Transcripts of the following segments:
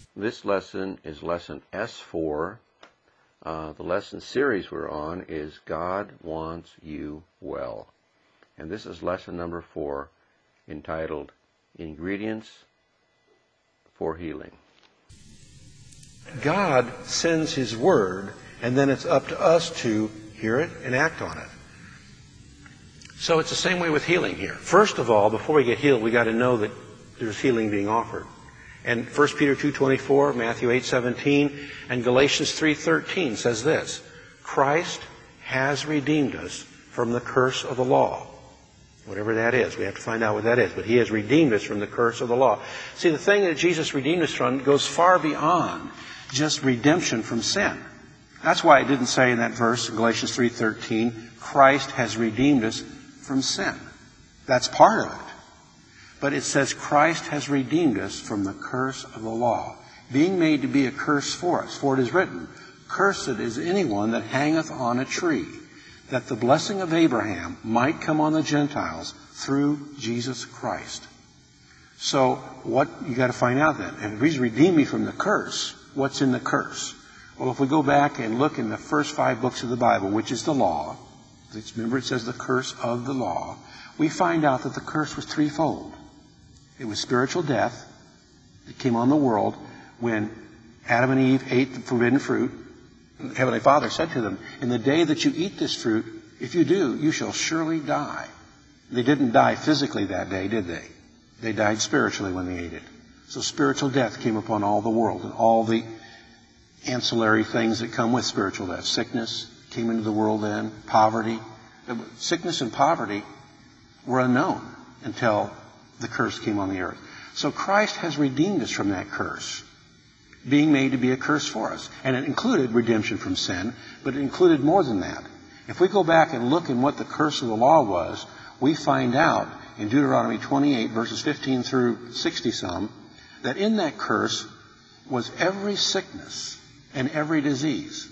This lesson is lesson S4. The lesson series we're on is God Wants You Well. And this is lesson number 4, entitled Ingredients for Healing. God sends His Word, and then it's up to us to hear it and act on it. So it's the same way with healing here. First of all, before we get healed, we got to know that there's healing being offered. And 1 Peter 2:24, Matthew 8:17, and Galatians 3:13 says this: Christ has redeemed us from the curse of the law. Whatever that is, we have to find out what that is. But He has redeemed us from the curse of the law. See, the thing that Jesus redeemed us from goes far beyond just redemption from sin. That's why it didn't say in that verse, in Galatians 3:13, Christ has redeemed us from sin. That's part of it. But it says Christ has redeemed us from the curse of the law, being made to be a curse for us. For it is written, Cursed is anyone that hangeth on a tree, that the blessing of Abraham might come on the Gentiles through Jesus Christ. So what you got to find out then, if He's redeemed me from the curse, what's in the curse? Well, if we go back and look in the first 5 books of the Bible, which is the law, remember it says the curse of the law, we find out that the curse was threefold. It was spiritual death that came on the world when Adam and Eve ate the forbidden fruit. The Heavenly Father said to them, in the day that you eat this fruit, if you do, you shall surely die. They didn't die physically that day, did they? They died spiritually when they ate it. So spiritual death came upon all the world, and all the ancillary things that come with spiritual death. Sickness came into the world then, poverty. Sickness and poverty were unknown until the curse came on the earth. So Christ has redeemed us from that curse, being made to be a curse for us. And it included redemption from sin, but it included more than that. If we go back and look in what the curse of the law was, we find out in Deuteronomy 28, verses 15 through 60 some, that in that curse was every sickness and every disease.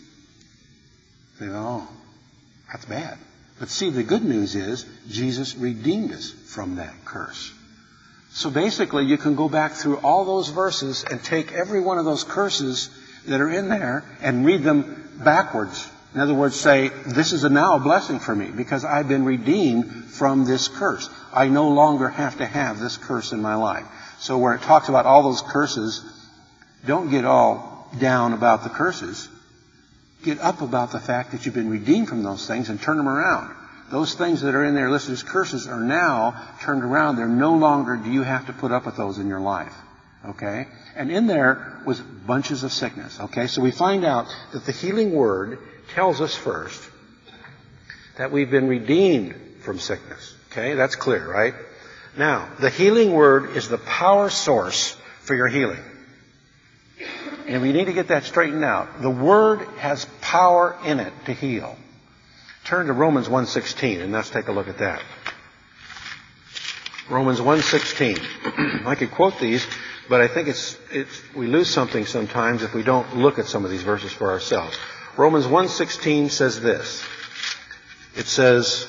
They go, oh, that's bad. But see, the good news is Jesus redeemed us from that curse. So basically, you can go back through all those verses and take every one of those curses that are in there and read them backwards. In other words, say, this is now a blessing for me because I've been redeemed from this curse. I no longer have to have this curse in my life. So where it talks about all those curses, don't get all down about the curses. Get up about the fact that you've been redeemed from those things and turn them around. Those things that are in there listed as curses are now turned around. They're no longer do you have to put up with those in your life. Okay? And in there was bunches of sickness. Okay? So we find out that the healing word tells us first that we've been redeemed from sickness. Okay? That's clear, right? Now, the healing word is the power source for your healing. And we need to get that straightened out. The word has power in it to heal. Turn to Romans 1:16 and let's take a look at that. Romans 1:16. I could quote these, but I think we lose something sometimes if we don't look at some of these verses for ourselves. Romans 1:16 says this. It says,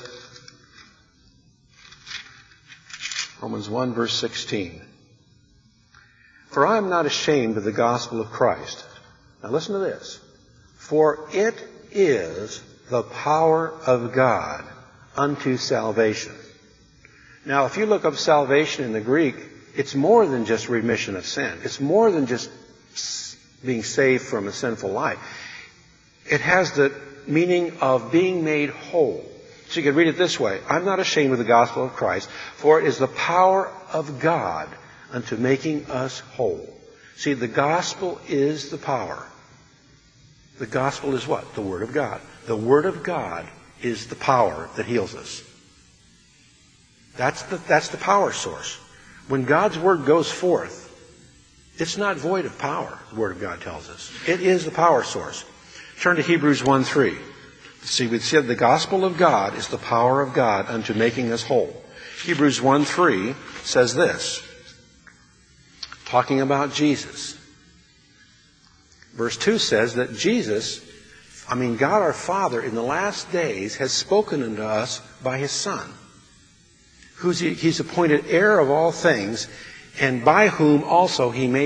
Romans 1 verse 16. For I am not ashamed of the gospel of Christ. Now listen to this. For it is the power of God unto salvation. Now, if you look up salvation in the Greek, it's more than just remission of sin. It's more than just being saved from a sinful life. It has the meaning of being made whole. So you can read it this way. I'm not ashamed of the gospel of Christ, for it is the power of God unto making us whole. See, the gospel is the power. The gospel is what? The Word of God. The Word of God is the power that heals us. That's the power source. When God's Word goes forth, it's not void of power, the Word of God tells us. It is the power source. Turn to Hebrews 1:3. See, we said the gospel of God is the power of God unto making us whole. Hebrews 1:3 says this, talking about Jesus. Verse 2 says that God our Father in the last days has spoken unto us by His Son, He's appointed heir of all things, and by whom also He made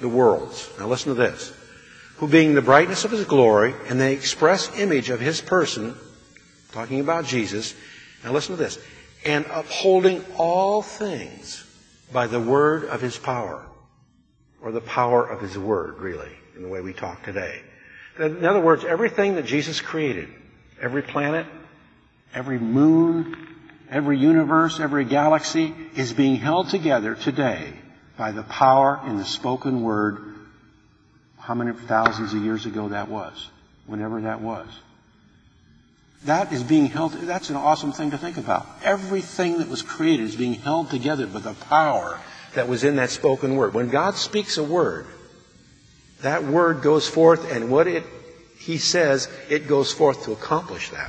the worlds. Now listen to this. Who being the brightness of his glory and the express image of his person, talking about Jesus, now listen to this, and upholding all things by the word of his power, or the power of his word, really, in the way we talk today. In other words, everything that Jesus created, every planet, every moon, every universe, every galaxy, is being held together today by the power in the spoken word. How many thousands of years ago that was, whenever that was. That is being held, that's an awesome thing to think about. Everything that was created is being held together by the power that was in that spoken word. When God speaks a word, that word goes forth, and what he says, it goes forth to accomplish that.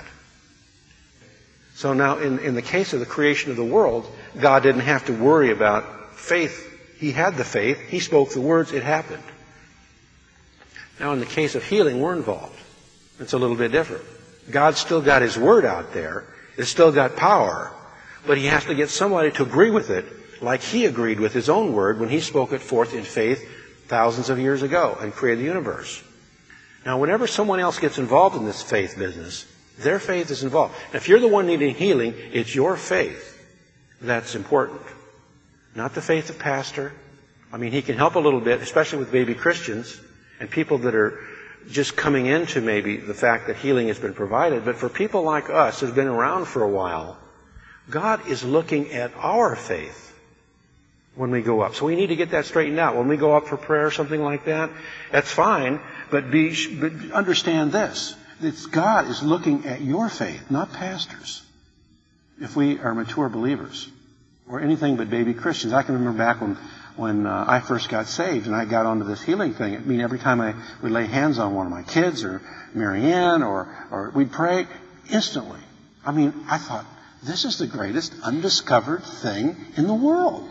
So now, in the case of the creation of the world, God didn't have to worry about faith. He had the faith. He spoke the words. It happened. Now, in the case of healing, we're involved. It's a little bit different. God's still got his word out there. It's still got power. But he has to get somebody to agree with it like he agreed with his own word when he spoke it forth in faith thousands of years ago and created the universe. Now, whenever someone else gets involved in this faith business, their faith is involved. Now, if you're the one needing healing, it's your faith that's important. Not the faith of pastor. I mean, he can help a little bit, especially with baby Christians and people that are just coming into maybe the fact that healing has been provided. But for people like us who've been around for a while, God is looking at our faith when we go up. So we need to get that straightened out. When we go up for prayer or something like that, that's fine. But understand this. That God is looking at your faith, not pastors. If we are mature believers or anything but baby Christians. I can remember back when I first got saved and I got onto this healing thing. I mean, every time I would lay hands on one of my kids or Marianne or we'd pray instantly. I mean, I thought, this is the greatest undiscovered thing in the world.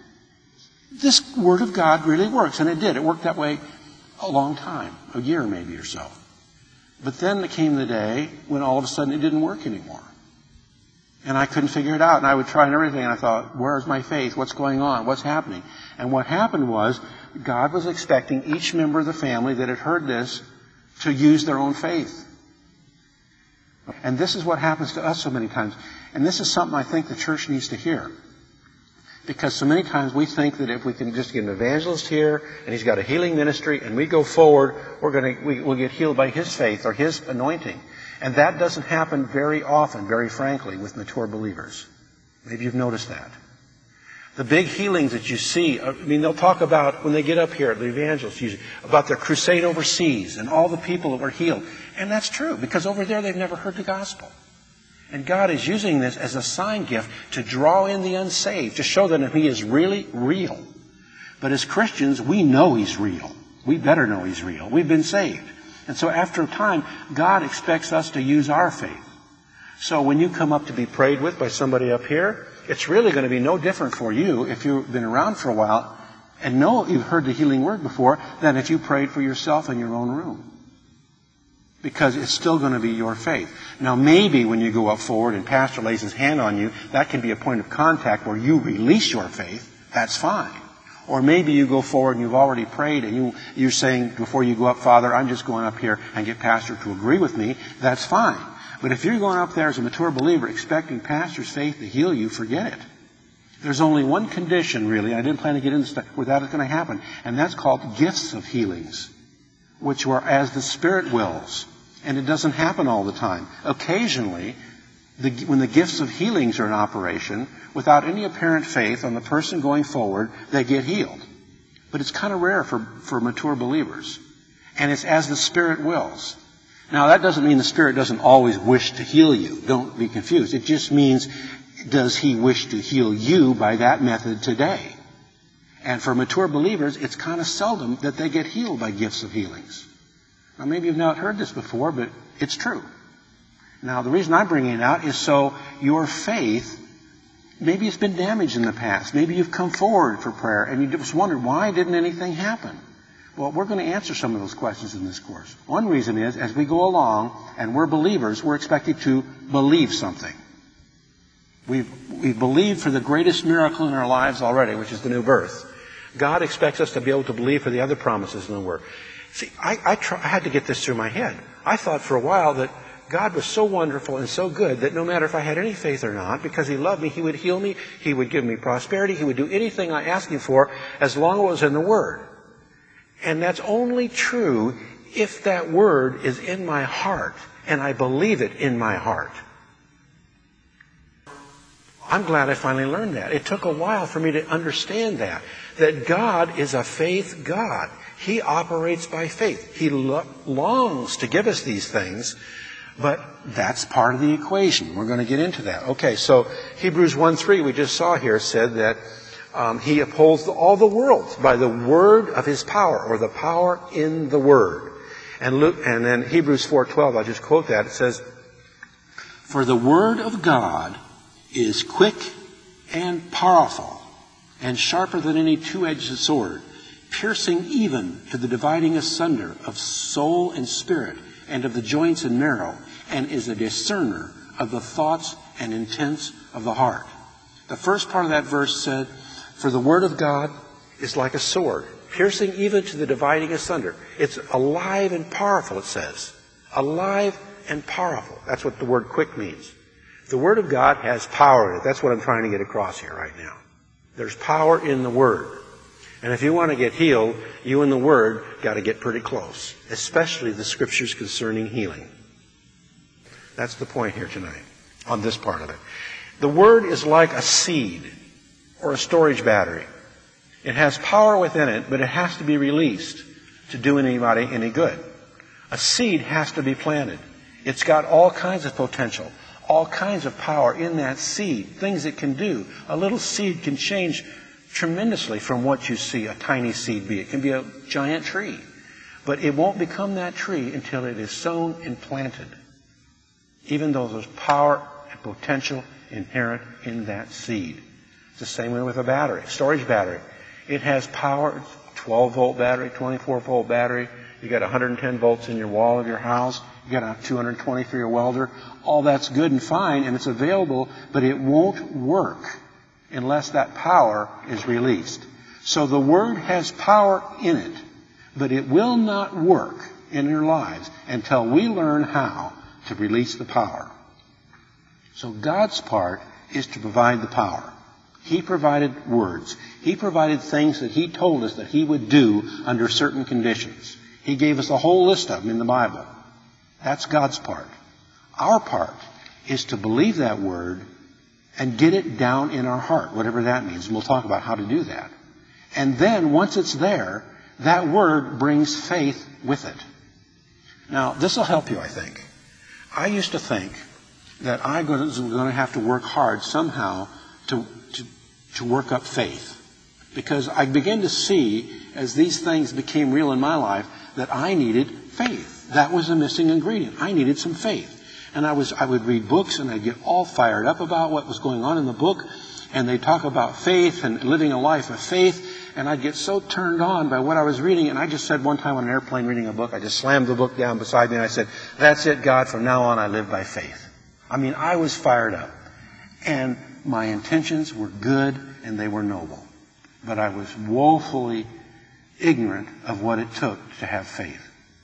This Word of God really works. And it did. It worked that way a long time, a year maybe or so. But then there came the day when all of a sudden it didn't work anymore. And I couldn't figure it out. And I would try and everything. And I thought, where's my faith? What's going on? What's happening? And what happened was God was expecting each member of the family that had heard this to use their own faith. And this is what happens to us so many times. And this is something I think the church needs to hear. Because so many times we think that if we can just get an evangelist here and he's got a healing ministry and we go forward, we'll get healed by his faith or his anointing. And that doesn't happen very often, very frankly, with mature believers. Maybe you've noticed that. The big healings that you see, I mean, they'll talk about, when they get up here, the evangelists usually, about their crusade overseas and all the people that were healed. And that's true, because over there they've never heard the gospel. And God is using this as a sign gift to draw in the unsaved, to show them that He is really real. But as Christians, we know He's real. We better know He's real. We've been saved. And so after a time, God expects us to use our faith. So when you come up to be prayed with by somebody up here, it's really going to be no different for you if you've been around for a while and know you've heard the healing word before than if you prayed for yourself in your own room. Because it's still going to be your faith. Now maybe when you go up forward and pastor lays his hand on you, that can be a point of contact where you release your faith. That's fine. Or maybe you go forward and you've already prayed and you're saying before you go up, Father, I'm just going up here and get pastor to agree with me. That's fine. But if you're going up there as a mature believer expecting pastor's faith to heal you, forget it. There's only one condition, really, I didn't plan to get into stuff where that is going to happen, and that's called gifts of healings, which are as the Spirit wills. And it doesn't happen all the time. Occasionally, when the gifts of healings are in operation, without any apparent faith on the person going forward, they get healed. But it's kind of rare for mature believers. And it's as the Spirit wills. Now, that doesn't mean the Spirit doesn't always wish to heal you. Don't be confused. It just means, does He wish to heal you by that method today? And for mature believers, it's kind of seldom that they get healed by gifts of healings. Now, maybe you've not heard this before, but it's true. Now, the reason I'm bringing it out is so your faith, maybe it's been damaged in the past. Maybe you've come forward for prayer and you just wondered, why didn't anything happen? Well, we're going to answer some of those questions in this course. One reason is, as we go along and we're believers, we're expected to believe something. We've believed for the greatest miracle in our lives already, which is the new birth. God expects us to be able to believe for the other promises in the Word. See, I had to get this through my head. I thought for a while that God was so wonderful and so good that no matter if I had any faith or not, because He loved me, He would heal me, He would give me prosperity, He would do anything I asked Him for as long as it was in the Word. And that's only true if that Word is in my heart and I believe it in my heart. I'm glad I finally learned that. It took a while for me to understand that God is a faith God. He operates by faith. He longs to give us these things, but that's part of the equation. We're going to get into that. Okay, so Hebrews 1:3 we just saw here said that He upholds all the worlds by the word of His power, or the power in the Word. And then Hebrews 4:12, I'll just quote that. It says, "For the Word of God is quick and powerful, and sharper than any two-edged sword, piercing even to the dividing asunder of soul and spirit, and of the joints and marrow, and is a discerner of the thoughts and intents of the heart." The first part of that verse said, "For the Word of God is like a sword, piercing even to the dividing asunder." It's alive and powerful, it says. Alive and powerful. That's what the word quick means. The Word of God has power in it. That's what I'm trying to get across here right now. There's power in the Word. And if you want to get healed, you and the Word got to get pretty close, especially the Scriptures concerning healing. That's the point here tonight, on this part of it. The Word is like a seed or a storage battery. It has power within it, but it has to be released to do anybody any good. A seed has to be planted. It's got all kinds of potential, all kinds of power in that seed, things it can do. A little seed can change tremendously from what you see a tiny seed be. It can be a giant tree. But it won't become that tree until it is sown and planted, even though there's power and potential inherent in that seed. It's the same way with a battery, storage battery. It has power, 12-volt battery, 24-volt battery. You got 110 volts in your wall of your house. You got a 220 for your welder. All that's good and fine, and it's available, but it won't work unless that power is released. So the Word has power in it, but it will not work in your lives until we learn how to release the power. So God's part is to provide the power. He provided words. He provided things that He told us that He would do under certain conditions. He gave us a whole list of them in the Bible. That's God's part. Our part is to believe that Word and get it down in our heart, whatever that means. And we'll talk about how to do that. And then, once it's there, that Word brings faith with it. Now, this will help you, I think. I used to think that I was going to have to work hard somehow to work up faith. Because I began to see, as these things became real in my life, that I needed faith. That was a missing ingredient. I needed some faith. And I would read books and I'd get all fired up about what was going on in the book. And they talk about faith and living a life of faith. And I'd get so turned on by what I was reading. And I just said one time on an airplane reading a book, I just slammed the book down beside me and I said, "That's it, God. From now on, I live by faith." I mean, I was fired up. And my intentions were good and they were noble. But I was woefully ignorant of what it took to have faith.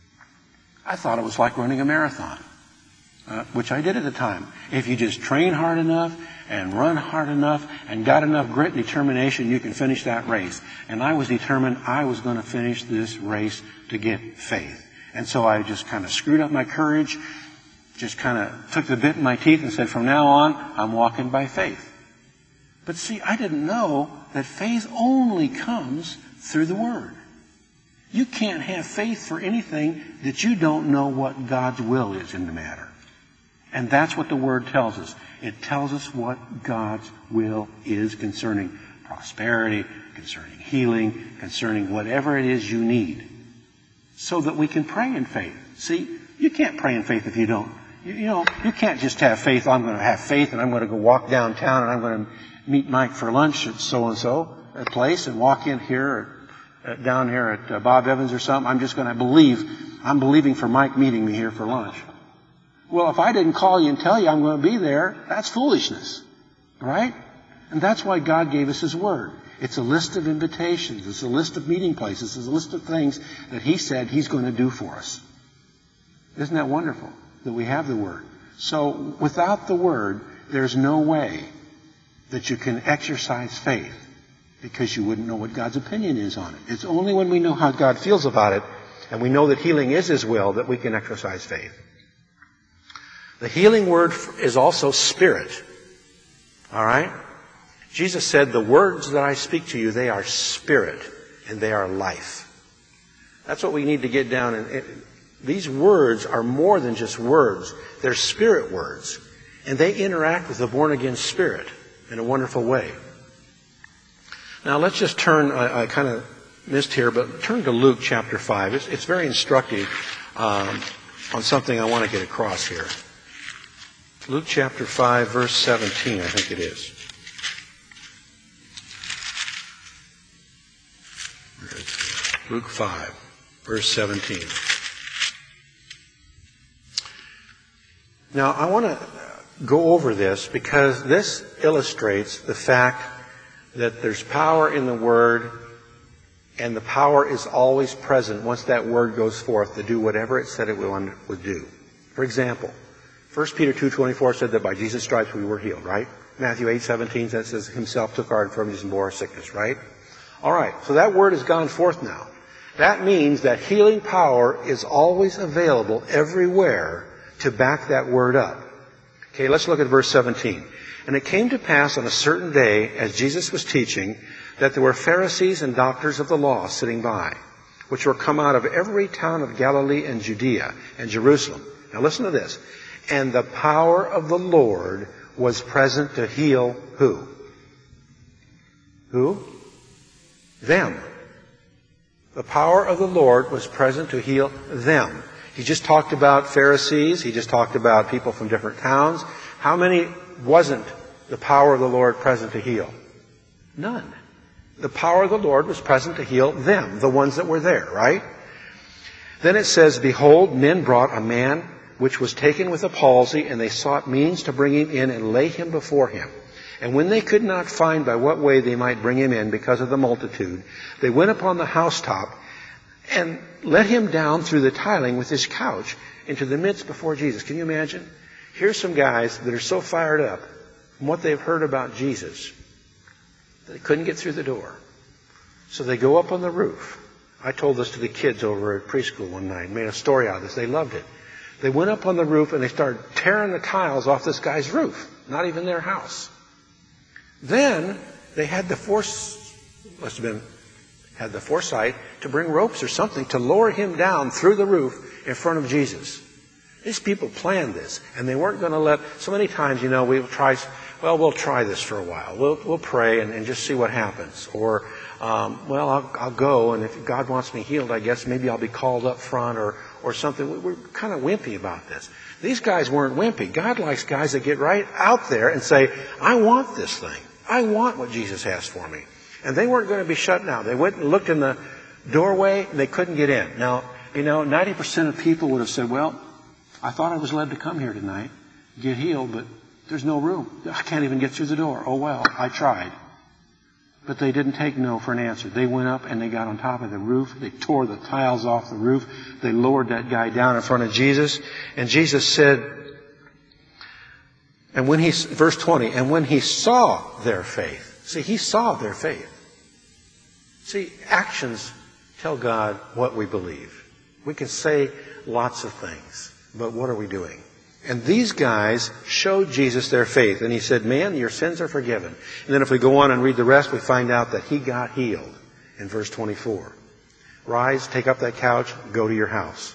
I thought it was like running a marathon, which I did at the time. If you just train hard enough and run hard enough and got enough grit and determination, you can finish that race. And I was determined I was going to finish this race to get faith. And so I just kind of screwed up my courage, just kind of took the bit in my teeth and said, from now on, I'm walking by faith. But see, I didn't know that faith only comes through the Word. You can't have faith for anything that you don't know what God's will is in the matter. And that's what the Word tells us. It tells us what God's will is concerning prosperity, concerning healing, concerning whatever it is you need, so that we can pray in faith. See, you can't pray in faith if you don't. You can't just have faith. I'm going to have faith and I'm going to go walk downtown and I'm going to meet Mike for lunch at so-and-so place and walk in here down here at Bob Evans or something. I'm just going to believe. I'm believing for Mike meeting me here for lunch. Well, if I didn't call you and tell you I'm going to be there, that's foolishness. Right? And that's why God gave us His Word. It's a list of invitations. It's a list of meeting places. It's a list of things that He said He's going to do for us. Isn't that wonderful that we have the Word? So without the Word, there's no way that you can exercise faith, because you wouldn't know what God's opinion is on it. It's only when we know how God feels about it and we know that healing is His will that we can exercise faith. The healing word is also spirit. All right? Jesus said, the words that I speak to you, they are spirit and they are life. That's what we need to get down. And these words are more than just words. They're spirit words. And they interact with the born-again spirit in a wonderful way. Now let's just turn, I kind of missed here, but turn to Luke chapter 5. It's very instructive on something I want to get across here. Luke chapter 5, verse 17, I think it is. Luke 5, verse 17. Now, I want to go over this because this illustrates the fact that there's power in the Word, and the power is always present once that Word goes forth to do whatever it said it would do. For example, 1 Peter 2:24 said that by Jesus' stripes we were healed, right? Matthew 8:17 says Himself took our infirmities and bore our sickness, right? All right, so that Word has gone forth now. That means that healing power is always available everywhere to back that Word up. Okay, let's look at verse 17. And it came to pass on a certain day, as Jesus was teaching, that there were Pharisees and doctors of the law sitting by, which were come out of every town of Galilee and Judea and Jerusalem. Now listen to this. And the power of the Lord was present to heal who? Who? Them. The power of the Lord was present to heal them. He just talked about Pharisees. He just talked about people from different towns. How many wasn't the power of the Lord present to heal? None. The power of the Lord was present to heal them, the ones that were there, right? Then it says, behold, men brought a man which was taken with a palsy, and they sought means to bring him in and lay him before him. And when they could not find by what way they might bring him in because of the multitude, they went upon the housetop and let him down through the tiling with his couch into the midst before Jesus. Can you imagine? Here's some guys that are so fired up from what they've heard about Jesus that they couldn't get through the door. So they go up on the roof. I told this to the kids over at preschool one night, made a story out of this. They loved it. They went up on the roof and they started tearing the tiles off this guy's roof. Not even their house. Then they had the foresight to bring ropes or something to lower him down through the roof in front of Jesus. These people planned this, and they weren't going to let. So many times, we'll try this for a while. We'll pray and just see what happens. Or, I'll go, and if God wants me healed, I guess maybe I'll be called up front or something. We're kind of wimpy about this. These guys weren't wimpy. God likes guys that get right out there and say, I want this thing. I want what Jesus has for me. And they weren't going to be shut down. They went and looked in the doorway, and they couldn't get in. Now, 90% of people would have said, well, I thought I was led to come here tonight, get healed, but there's no room. I can't even get through the door. Oh, well, I tried. But they didn't take no for an answer. They went up and they got on top of the roof. They tore the tiles off the roof. They lowered that guy down in front of Jesus. And Jesus said, verse 20, and when he saw their faith. See, he saw their faith. See, actions tell God what we believe. We can say lots of things, but what are we doing? And these guys showed Jesus their faith. And he said, man, your sins are forgiven. And then if we go on and read the rest, we find out that he got healed in verse 24. Rise, take up that couch, go to your house.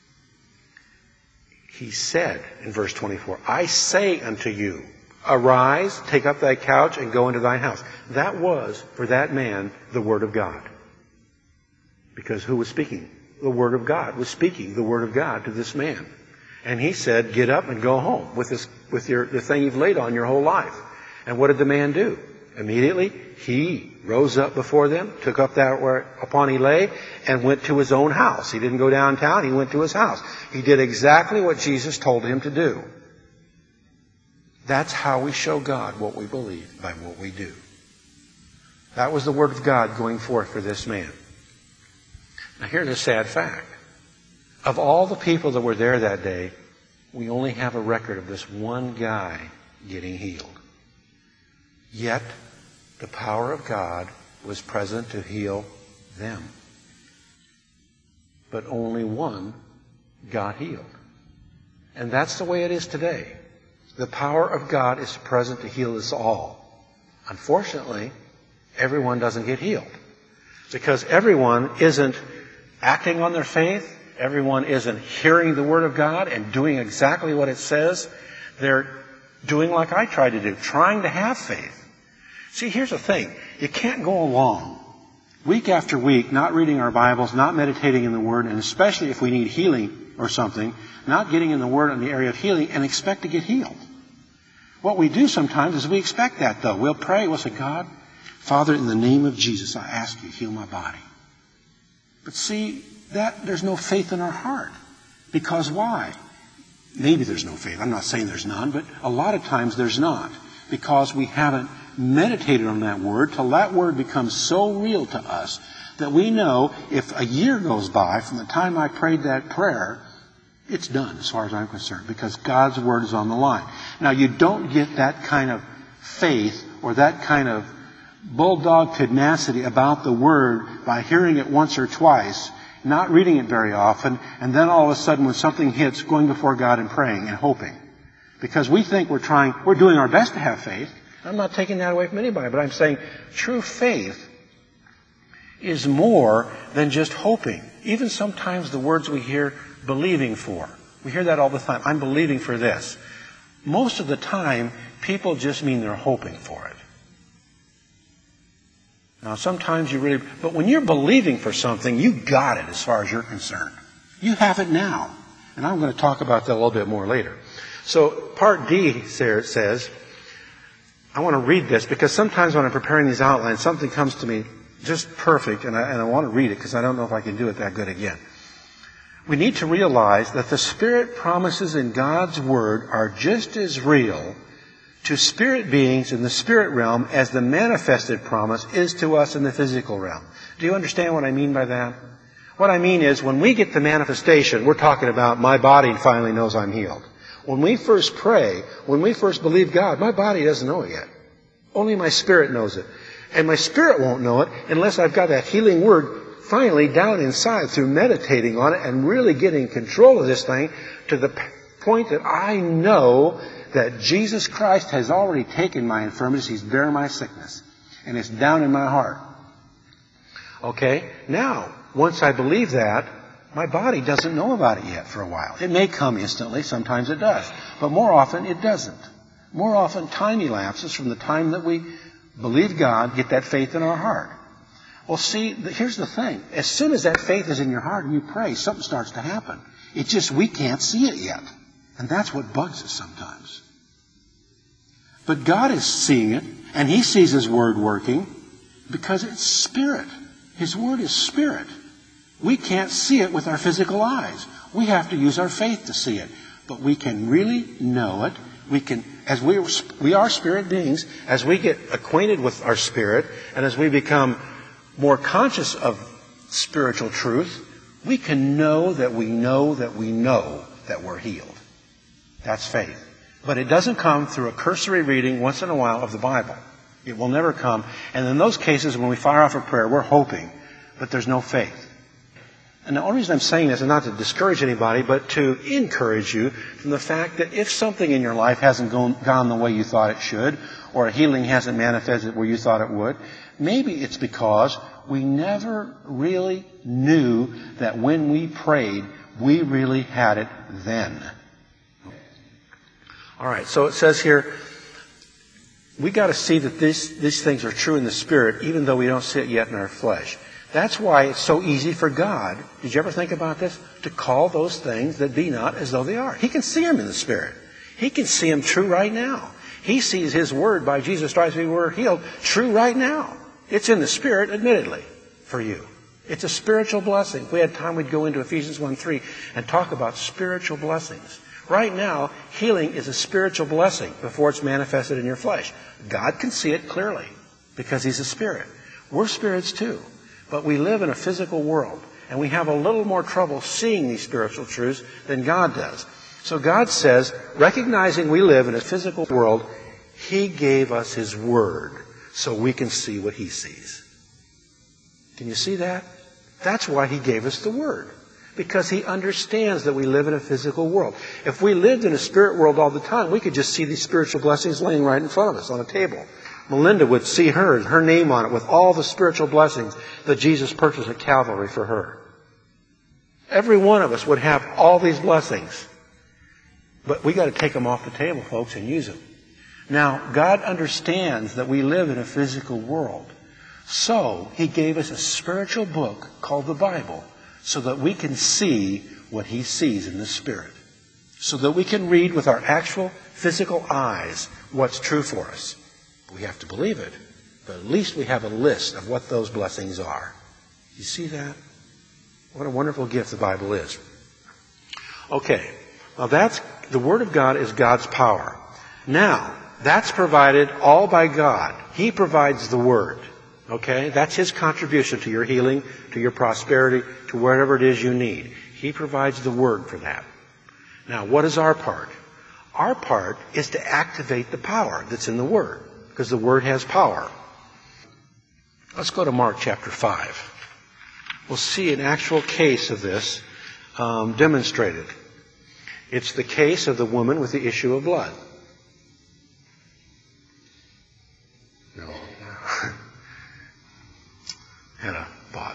He said in verse 24, I say unto you, arise, take up thy couch, and go into thine house. That was, for that man, the Word of God. Because who was speaking? The Word of God was speaking the Word of God to this man. And he said, get up and go home with the thing you've laid on your whole life. And what did the man do? Immediately, he rose up before them, took up that whereupon he lay, and went to his own house. He didn't go downtown, he went to his house. He did exactly what Jesus told him to do. That's how we show God what we believe, by what we do. That was the word of God going forth for this man. Now here's a sad fact. Of all the people that were there that day, we only have a record of this one guy getting healed. Yet, the power of God was present to heal them. But only one got healed. And that's the way it is today. The power of God is present to heal us all. Unfortunately, everyone doesn't get healed. Because everyone isn't acting on their faith. Everyone isn't hearing the Word of God and doing exactly what it says. They're doing like I tried to do, trying to have faith. See, here's the thing. You can't go along week after week not reading our Bibles, not meditating in the Word, and especially if we need healing or something, not getting in the Word in the area of healing and expect to get healed. What we do sometimes is we expect that, though. We'll pray, we'll say, God, Father, in the name of Jesus, I ask you to heal my body. But see, that there's no faith in our heart. Because why? Maybe there's no faith. I'm not saying there's none, but a lot of times there's not. Because we haven't meditated on that word till that word becomes so real to us that we know if a year goes by from the time I prayed that prayer, it's done as far as I'm concerned, because God's word is on the line. Now, you don't get that kind of faith or that kind of bulldog tenacity about the word by hearing it once or twice, not reading it very often, and then all of a sudden when something hits, going before God and praying and hoping. Because we think we're doing our best to have faith. I'm not taking that away from anybody, but I'm saying true faith is more than just hoping. Even sometimes the words we hear, believing for. We hear that all the time. I'm believing for this. Most of the time, people just mean they're hoping for it. Now, sometimes but when you're believing for something, you got it as far as you're concerned. You have it now. And I'm going to talk about that a little bit more later. So, part D says, I want to read this because sometimes when I'm preparing these outlines, something comes to me just perfect, and I want to read it because I don't know if I can do it that good again. We need to realize that the Spirit promises in God's Word are just as real to spirit beings in the spirit realm as the manifested promise is to us in the physical realm. Do you understand what I mean by that? What I mean is when we get the manifestation, we're talking about my body finally knows I'm healed. When we first pray, when we first believe God, my body doesn't know it yet. Only my spirit knows it. And my spirit won't know it unless I've got that healing word finally down inside through meditating on it and really getting control of this thing to the point that I know that Jesus Christ has already taken my infirmities. He's bearing my sickness. And it's down in my heart. Okay? Now, once I believe that, my body doesn't know about it yet for a while. It may come instantly. Sometimes it does. But more often, it doesn't. More often, time elapses from the time that we believe God, get that faith in our heart. Well, see, here's the thing. As soon as that faith is in your heart and you pray, something starts to happen. It's just we can't see it yet. And that's what bugs us sometimes. But God is seeing it, and He sees His Word working because it's Spirit. His Word is Spirit. We can't see it with our physical eyes. We have to use our faith to see it. But we can really know it. We can, as we are spirit beings, as we get acquainted with our spirit, and as we become more conscious of spiritual truth, we can know that we know that we know that we're healed. That's faith. But it doesn't come through a cursory reading once in a while of the Bible. It will never come. And in those cases, when we fire off a prayer, we're hoping, but there's no faith. And the only reason I'm saying this is not to discourage anybody, but to encourage you from the fact that if something in your life hasn't gone the way you thought it should, or a healing hasn't manifested where you thought it would, maybe it's because we never really knew that when we prayed, we really had it then. All right, so it says here, we got to see that these things are true in the Spirit, even though we don't see it yet in our flesh. That's why it's so easy for God, did you ever think about this, to call those things that be not as though they are. He can see them in the Spirit. He can see them true right now. He sees His Word, by Jesus' stripes we were healed, true right now. It's in the Spirit, admittedly, for you. It's a spiritual blessing. If we had time, we'd go into Ephesians 1:3 and talk about spiritual blessings. Right now, healing is a spiritual blessing before it's manifested in your flesh. God can see it clearly because He's a Spirit. We're spirits too, but we live in a physical world, and we have a little more trouble seeing these spiritual truths than God does. So God says, recognizing we live in a physical world, He gave us His Word so we can see what He sees. Can you see that? That's why He gave us the Word. Because He understands that we live in a physical world. If we lived in a spirit world all the time, we could just see these spiritual blessings laying right in front of us on a table. Melinda would see her name on it with all the spiritual blessings that Jesus purchased at Calvary for her. Every one of us would have all these blessings. But we got to take them off the table, folks, and use them. Now, God understands that we live in a physical world. So, He gave us a spiritual book called the Bible so that we can see what He sees in the Spirit. So that we can read with our actual physical eyes what's true for us. We have to believe it, but at least we have a list of what those blessings are. You see that? What a wonderful gift the Bible is. Okay, now the Word of God is God's power. Now, that's provided all by God. He provides the Word. Okay? That's His contribution to your healing, to your prosperity, to whatever it is you need. He provides the Word for that. Now, what is our part? Our part is to activate the power that's in the Word, because the Word has power. Let's go to Mark chapter 5. We'll see an actual case of this demonstrated. It's the case of the woman with the issue of blood. No. Had a thought.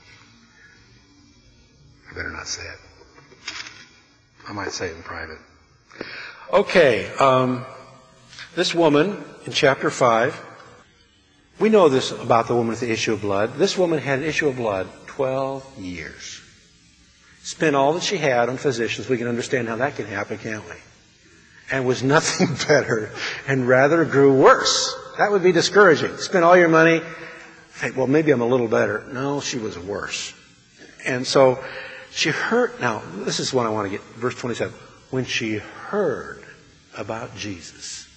I better not say it. I might say it in private. Okay. This woman in chapter 5, we know this about the woman with the issue of blood. This woman had an issue of blood 12 years. Spent all that she had on physicians. We can understand how that can happen, can't we? And was nothing better, and rather grew worse. That would be discouraging. Spend all your money, think, well, maybe I'm a little better. No, she was worse. And so she heard, now this is what I want to get, verse 27. When she heard about Jesus.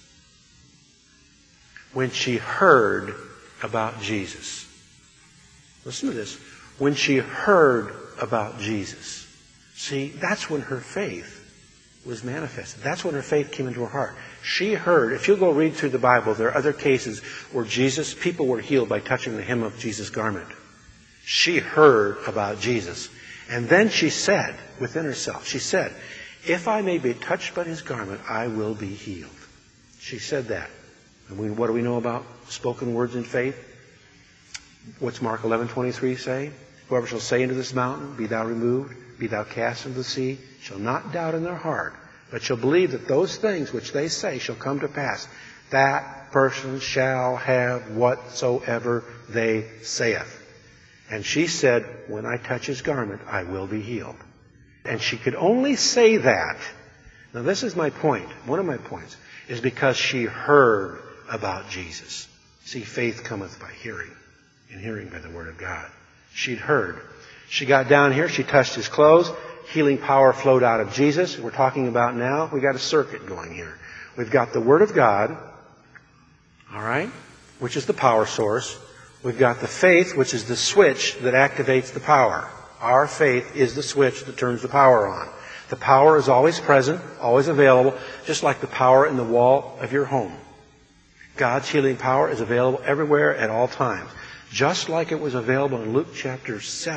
When she heard about Jesus. Listen to this. When she heard about Jesus. See, that's when her faith was manifested. That's when her faith came into her heart. She heard, if you'll go read through the Bible, there are other cases where people were healed by touching the hem of Jesus' garment. She heard about Jesus. And then she said, within herself, she said, if I may be touched by His garment, I will be healed. She said that. And what do we know about spoken words in faith? What's Mark 11:23 say? Whoever shall say unto this mountain, be thou removed, be thou cast into the sea, shall not doubt in their heart, but shall believe that those things which they say shall come to pass. That person shall have whatsoever they saith. And she said, when I touch His garment, I will be healed. And she could only say that. Now this is my point. One of my points is because she heard about Jesus. See, faith cometh by hearing, and hearing by the Word of God. She'd heard. She got down here, she touched His clothes, healing power flowed out of Jesus. We're talking about now, we got a circuit going here. We've got the Word of God, all right, which is the power source. We've got the faith, which is the switch that activates the power. Our faith is the switch that turns the power on. The power is always present, always available, just like the power in the wall of your home. God's healing power is available everywhere at all times. Just like it was available in Luke chapter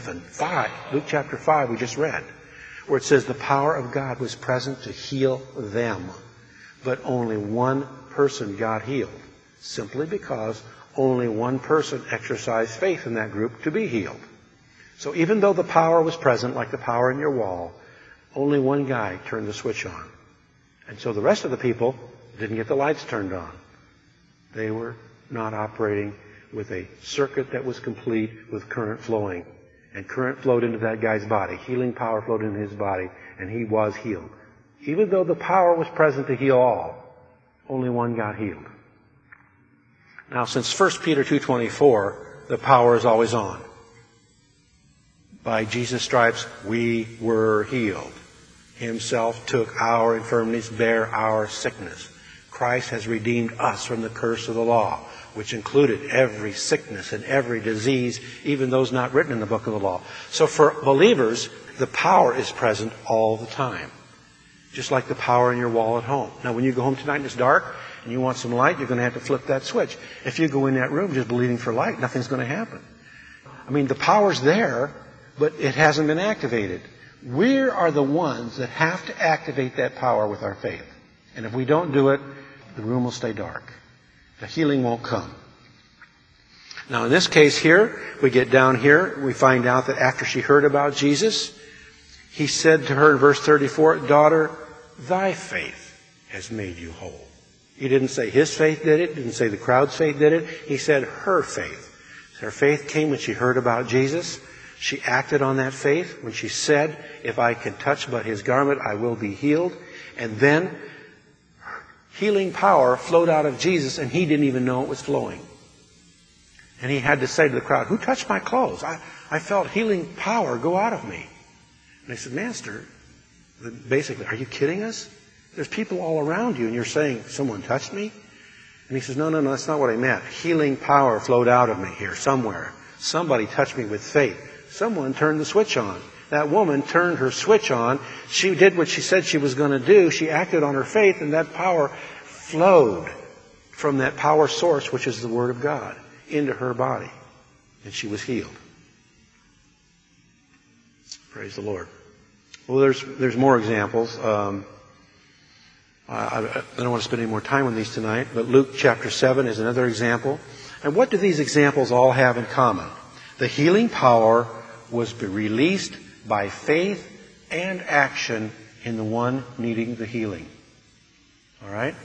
5 we just read, where it says the power of God was present to heal them. But only one person God healed, simply because only one person exercised faith in that group to be healed. So even though the power was present, like the power in your wall, only one guy turned the switch on. And so the rest of the people didn't get the lights turned on. They were not operating with a circuit that was complete with current flowing. And current flowed into that guy's body. Healing power flowed into his body, and he was healed. Even though the power was present to heal all, only one got healed. Now, since 1 Peter 2:24, the power is always on. By Jesus' stripes, we were healed. Himself took our infirmities, bare our sickness. Christ has redeemed us from the curse of the law. which included every sickness and every disease, even those not written in the book of the law. So for believers, the power is present all the time. Just like the power in your wall at home. Now, when you go home tonight and it's dark and you want some light, you're going to have to flip that switch. If you go in that room just believing for light, nothing's going to happen. I mean, the power's there, but it hasn't been activated. We are the ones that have to activate that power with our faith. And if we don't do it, the room will stay dark. The healing won't come. Now, in this case here, we get down here, we find out that after she heard about Jesus, he said to her in verse 34, "Daughter, thy faith has made you whole." He didn't say his faith did it, didn't say the crowd's faith did it. He said her faith. Her faith came when she heard about Jesus. She acted on that faith when she said, "If I can touch but his garment, I will be healed." And then healing power flowed out of Jesus, and he didn't even know it was flowing. And he had to say to the crowd, "Who touched my clothes? I felt healing power go out of me." And they said, "Master," basically, "are you kidding us? There's people all around you, and you're saying, 'Someone touched me'?" And he says, No, that's not what I meant. Healing power flowed out of me here somewhere. Somebody touched me with faith. Someone turned the switch on. That woman turned her switch on. She did what she said she was going to do. She acted on her faith, and that power flowed from that power source, which is the Word of God, into her body. And she was healed. Praise the Lord. Well, there's more examples. I don't want to spend any more time on these tonight, but Luke chapter 7 is another example. And what do these examples all have in common? The healing power was released by faith and action in the one needing the healing. All right?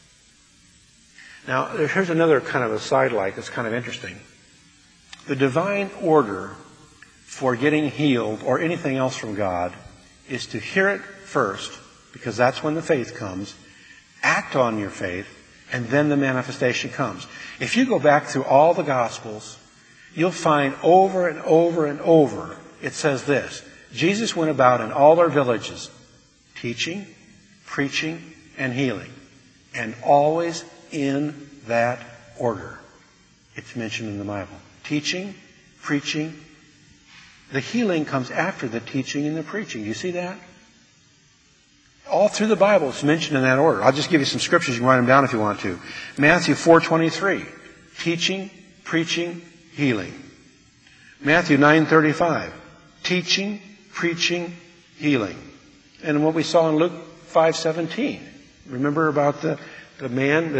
Now, here's another kind of a sidelight that's kind of interesting. The divine order for getting healed or anything else from God is to hear it first, because that's when the faith comes, act on your faith, and then the manifestation comes. If you go back through all the Gospels, you'll find over and over and over, it says this: Jesus went about in all their villages, teaching, preaching, and healing. And always in that order. It's mentioned in the Bible. Teaching, preaching. The healing comes after the teaching and the preaching. You see that? All through the Bible, it's mentioned in that order. I'll just give you some scriptures. You can write them down if you want to. Matthew 4:23. Teaching, preaching, healing. Matthew 9:35. Teaching, preaching, healing. And what we saw in Luke 5:17. Remember about the man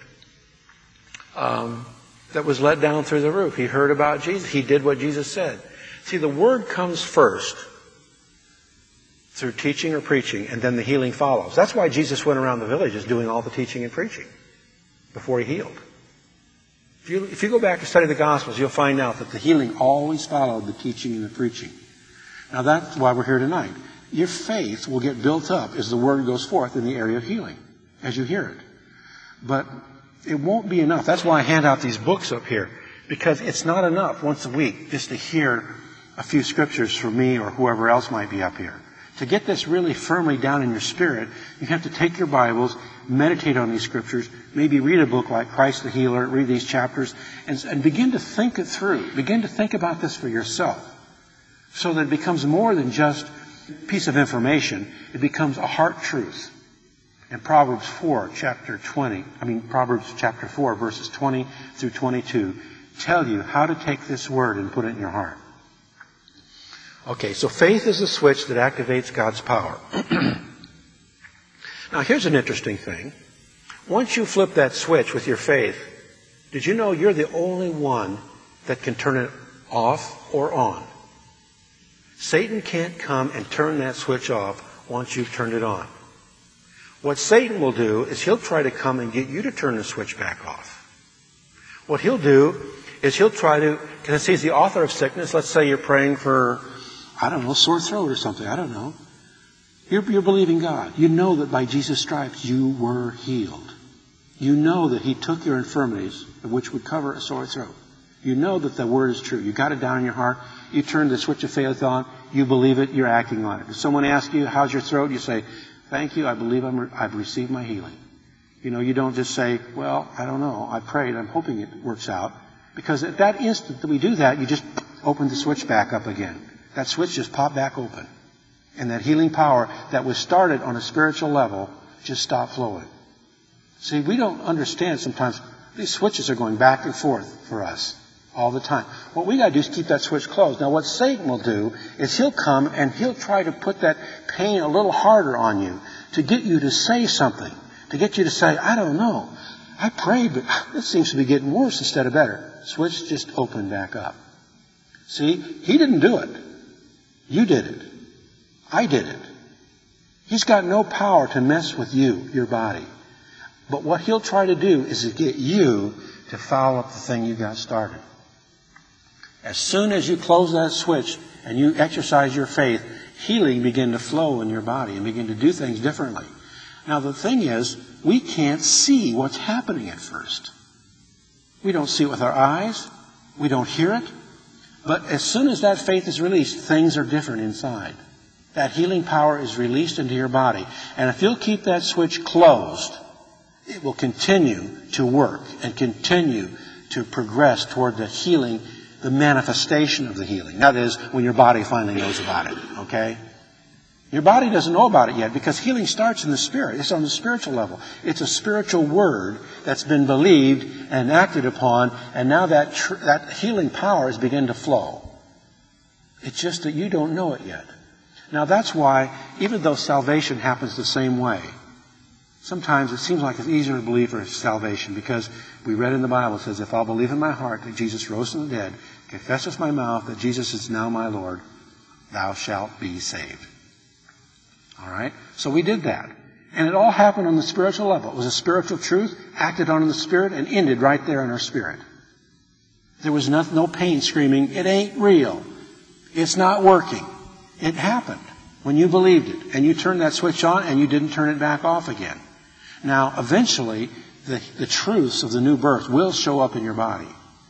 that was let down through the roof. He heard about Jesus. He did what Jesus said. See, the word comes first through teaching or preaching, and then the healing follows. That's why Jesus went around the villages doing all the teaching and preaching before he healed. If you go back and study the Gospels, you'll find out that the healing always followed the teaching and the preaching. Now that's why we're here tonight. Your faith will get built up as the word goes forth in the area of healing, as you hear it. But it won't be enough. That's why I hand out these books up here, because it's not enough once a week just to hear a few scriptures from me or whoever else might be up here. To get this really firmly down in your spirit, you have to take your Bibles, meditate on these scriptures, maybe read a book like Christ the Healer, read these chapters, and begin to think it through. Begin to think about this for yourself, so that it becomes more than just a piece of information. It becomes a heart truth. And Proverbs chapter 4, verses 20 through 22, tell you how to take this word and put it in your heart. Okay, so faith is the switch that activates God's power. Now, here's an interesting thing. Once you flip that switch with your faith, did you know you're the only one that can turn it off or on? Satan can't come and turn that switch off once you've turned it on. What Satan will do is he'll try to come and get you to turn the switch back off. What he'll do is he'll try to, because he's the author of sickness. Let's say you're praying for, sore throat or something. I don't know. You're believing God. You know that by Jesus' stripes you were healed. You know that he took your infirmities, which would cover a sore throat. You know that the word is true. You got it down in your heart. You turn the switch of faith on. You believe it. You're acting on it. If someone asks you, how's your throat? You say, thank you. I believe I've received my healing. You don't just say, well, I don't know, I prayed, I'm hoping it works out. Because at that instant that we do that, you just open the switch back up again. That switch just popped back open. And that healing power that was started on a spiritual level just stopped flowing. See, we don't understand sometimes. These switches are going back and forth for us all the time. What we got to do is keep that switch closed. Now, what Satan will do is he'll come and he'll try to put that pain a little harder on you to get you to say something, to get you to say, I don't know. I prayed, but this seems to be getting worse instead of better. Switch just opened back up. See, he didn't do it. You did it. I did it. He's got no power to mess with you, your body. But what he'll try to do is to get you to foul up the thing you got started. As soon as you close that switch and you exercise your faith, healing begin to flow in your body and begin to do things differently. Now the thing is, we can't see what's happening at first. We don't see it with our eyes. We don't hear it. But as soon as that faith is released, things are different inside. That healing power is released into your body. And if you'll keep that switch closed, it will continue to work and continue to progress toward the healing, the manifestation of the healing. That is, when your body finally knows about it, okay? Your body doesn't know about it yet because healing starts in the spirit. It's on the spiritual level. It's a spiritual word that's been believed and acted upon, and now that healing power is beginning to flow. It's just that you don't know it yet. Now that's why, even though salvation happens the same way, sometimes it seems like it's easier to believe for salvation because we read in the Bible, it says, if I'll believe in my heart that Jesus rose from the dead, confess with my mouth that Jesus is now my Lord, thou shalt be saved. All right? So we did that. And it all happened on the spiritual level. It was a spiritual truth, acted on in the spirit, and ended right there in our spirit. There was no pain screaming, it ain't real. It's not working. It happened when you believed it. And you turned that switch on and you didn't turn it back off again. Now, eventually, the truths of the new birth will show up in your body.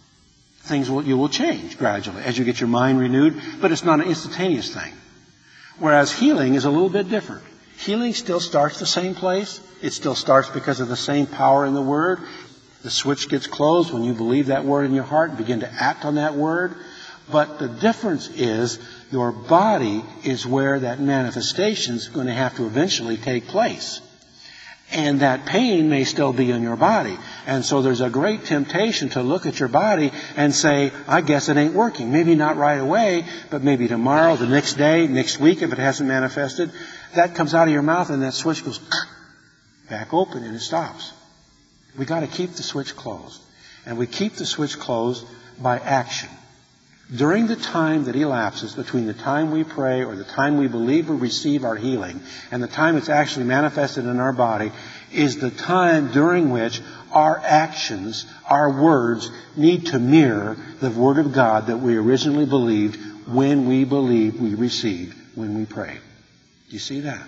You will change gradually as you get your mind renewed, but it's not an instantaneous thing. Whereas healing is a little bit different. Healing still starts the same place. It still starts because of the same power in the Word. The switch gets closed when you believe that Word in your heart and begin to act on that Word. But the difference is your body is where that manifestation is going to have to eventually take place. And that pain may still be in your body. And so there's a great temptation to look at your body and say, I guess it ain't working. Maybe not right away, but maybe tomorrow, the next day, next week if it hasn't manifested. That comes out of your mouth and that switch goes back open and it stops. We got to keep the switch closed. And we keep the switch closed by action. During the time that elapses between the time we pray or the time we believe we receive our healing and the time it's actually manifested in our body is the time during which our actions, our words, need to mirror the Word of God that we originally believed when we believed we received when we prayed. Do you see that?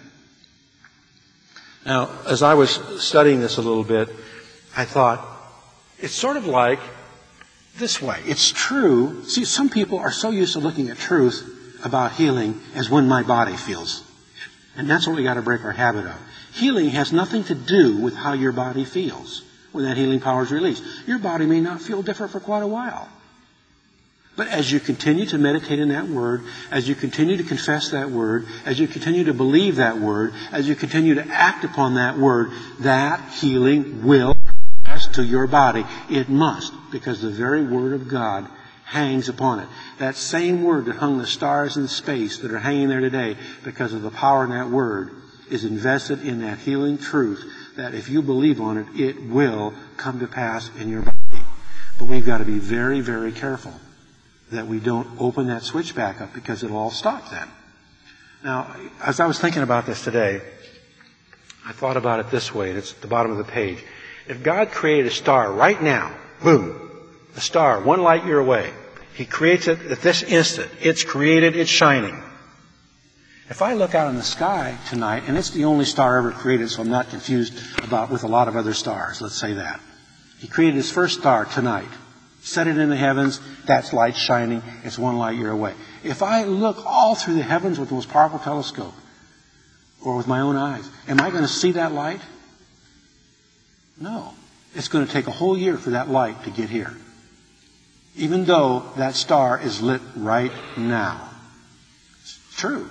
Now, as I was studying this a little bit, I thought, it's sort of like this way. It's true. See, some people are so used to looking at truth about healing as when my body feels. And that's what we got to break our habit of. Healing has nothing to do with how your body feels when that healing power is released. Your body may not feel different for quite a while. But as you continue to meditate in that Word, as you continue to confess that Word, as you continue to believe that Word, as you continue to act upon that Word, that healing will pass to your body. It must, because the very Word of God hangs upon it. That same Word that hung the stars in space that are hanging there today, because of the power in that Word, is invested in that healing truth that if you believe on it, it will come to pass in your body. But we've got to be very, very careful that we don't open that switch back up because it'll all stop then. Now, as I was thinking about this today, I thought about it this way, and it's at the bottom of the page. If God created a star right now, boom, a star 1 light year away, He creates it at this instant. It's created, it's shining. If I look out in the sky tonight, and it's the only star ever created, so I'm not confused with a lot of other stars, let's say that. He created His first star tonight. Set it in the heavens, that's light shining, it's 1 light year away. If I look all through the heavens with the most powerful telescope, or with my own eyes, am I going to see that light? No. It's going to take a whole year for that light to get here. Even though that star is lit right now. It's true.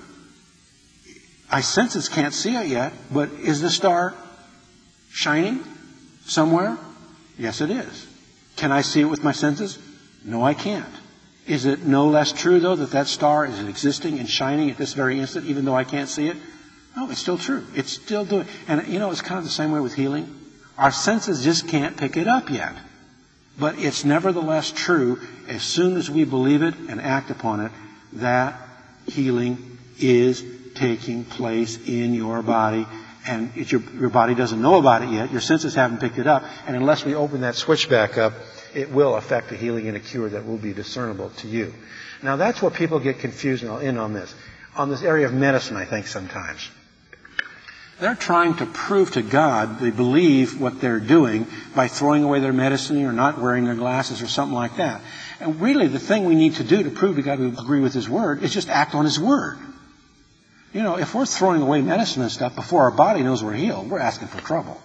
My senses can't see it yet, but is the star shining somewhere? Yes, it is. Can I see it with my senses? No, I can't. Is it no less true, though, that that star is existing and shining at this very instant, even though I can't see it? No, it's still true. It's still doing. And you know, it's kind of the same way with healing. Our senses just can't pick it up yet. But it's nevertheless true. As soon as we believe it and act upon it, that healing is taking place in your body. And your body doesn't know about it yet. Your senses haven't picked it up. And unless we open that switch back up, it will affect a healing and a cure that will be discernible to you. Now that's where people get confused in on this area of medicine, I think, sometimes. They're trying to prove to God they believe what they're doing by throwing away their medicine or not wearing their glasses or something like that. And really the thing we need to do to prove to God we agree with His Word is just act on His Word. You know, if we're throwing away medicine and stuff before our body knows we're healed, we're asking for trouble.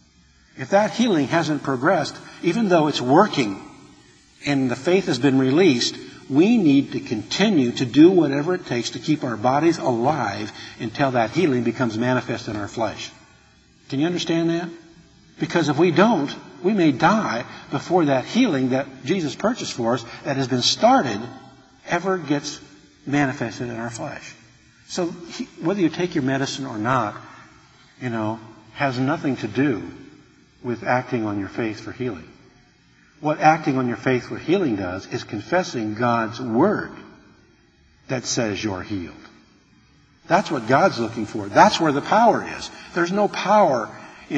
If that healing hasn't progressed, even though it's working and the faith has been released, we need to continue to do whatever it takes to keep our bodies alive until that healing becomes manifest in our flesh. Can you understand that? Because if we don't, we may die before that healing that Jesus purchased for us, that has been started, ever gets manifested in our flesh. So whether you take your medicine or not, you know, has nothing to do with acting on your faith for healing. What acting on your faith for healing does is confessing God's Word that says you're healed. That's what God's looking for. That's where the power is. There's no power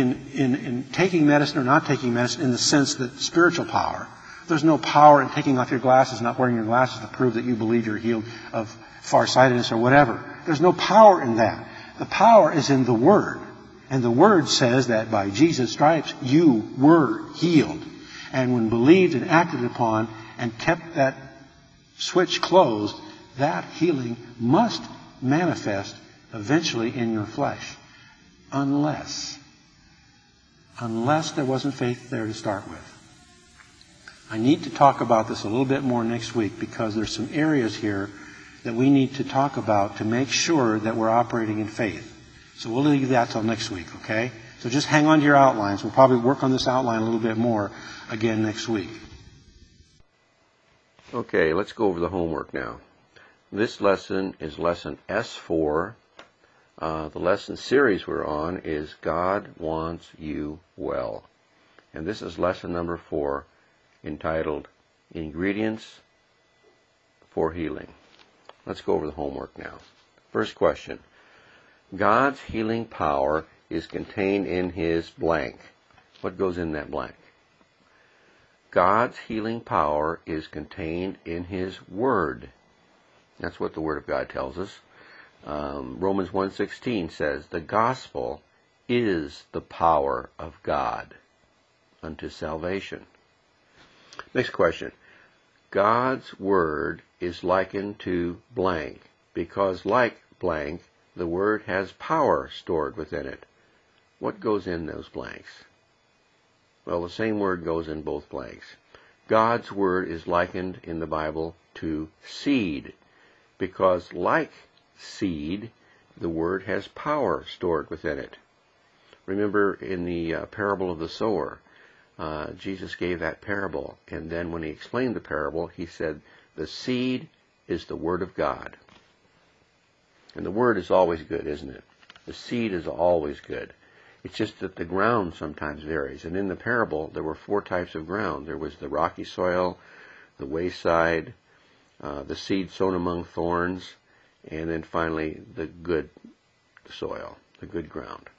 in taking medicine or not taking medicine in the sense that spiritual power. There's no power in taking off your glasses, not wearing your glasses to prove that you believe you're healed of farsightedness or whatever. There's no power in that. The power is in the Word. And the Word says that by Jesus' stripes you were healed. And when believed and acted upon and kept that switch closed, that healing must manifest eventually in your flesh. Unless there wasn't faith there to start with. I need to talk about this a little bit more next week because there's some areas here that we need to talk about to make sure that we're operating in faith. So we'll leave that till next week, okay? So just hang on to your outlines. We'll probably work on this outline a little bit more again next week. Okay, let's go over the homework now. This lesson is lesson S4. The lesson series we're on is God Wants You Well. And this is lesson number 4, entitled Ingredients for Healing. Let's go over the homework now. First question. God's healing power is contained in His blank. What goes in that blank? God's healing power is contained in His Word. That's what the Word of God tells us. Romans 1:16 says, the gospel is the power of God unto salvation. Next question. God's Word is likened to blank because, like blank, the Word has power stored within it. What goes in those blanks? Well, the same word goes in both blanks. God's Word is likened in the Bible to seed because, like seed, the Word has power stored within it. Remember in the parable of the sower, Jesus gave that parable, and then when He explained the parable, He said, the seed is the Word of God. And the Word is always good, isn't it? The seed is always good. It's just that the ground sometimes varies. And in the parable, there were 4 types of ground. There was the rocky soil, the wayside, the seed sown among thorns, and then finally the good soil, the good ground.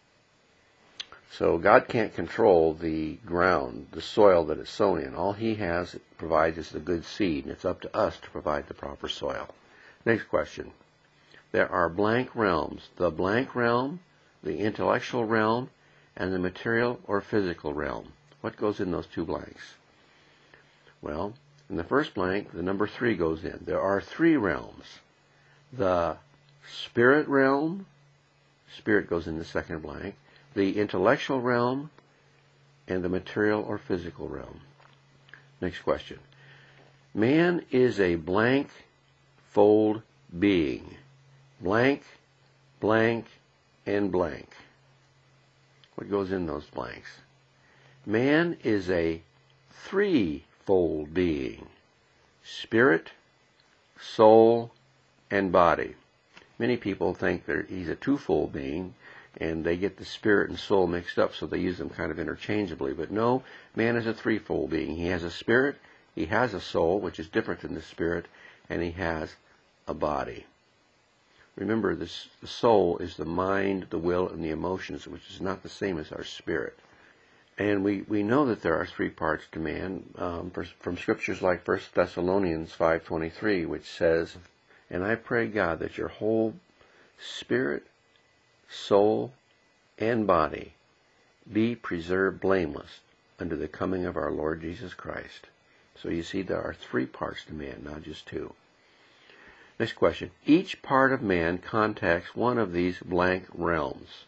So God can't control the ground, the soil that it's sown in. All He provides is the good seed, and it's up to us to provide the proper soil. Next question. There are blank realms. The blank realm, the intellectual realm, and the material or physical realm. What goes in those 2 blanks? Well, in the first blank, the number 3 goes in. There are 3 realms. The spirit realm, spirit goes in the second blank. The intellectual realm, and the material or physical realm. Next question. Man is a blank fold being. Blank, blank, and blank. What goes in those blanks? Man is a threefold being. Spirit, soul, and body. Many people think that he's a twofold being, and they get the spirit and soul mixed up, so they use them kind of interchangeably. But no, man is a threefold being. He has a spirit, he has a soul, which is different than the spirit, and he has a body. Remember, the soul is the mind, the will, and the emotions, which is not the same as our spirit. And we know that there are three parts to man from scriptures like 1 Thessalonians 5:23, which says, "And I pray, God, that your whole spirit, soul, and body be preserved blameless unto the coming of our Lord Jesus Christ." So you see, there are three parts to man, not just two. Next question. Each part of man contacts one of these blank realms.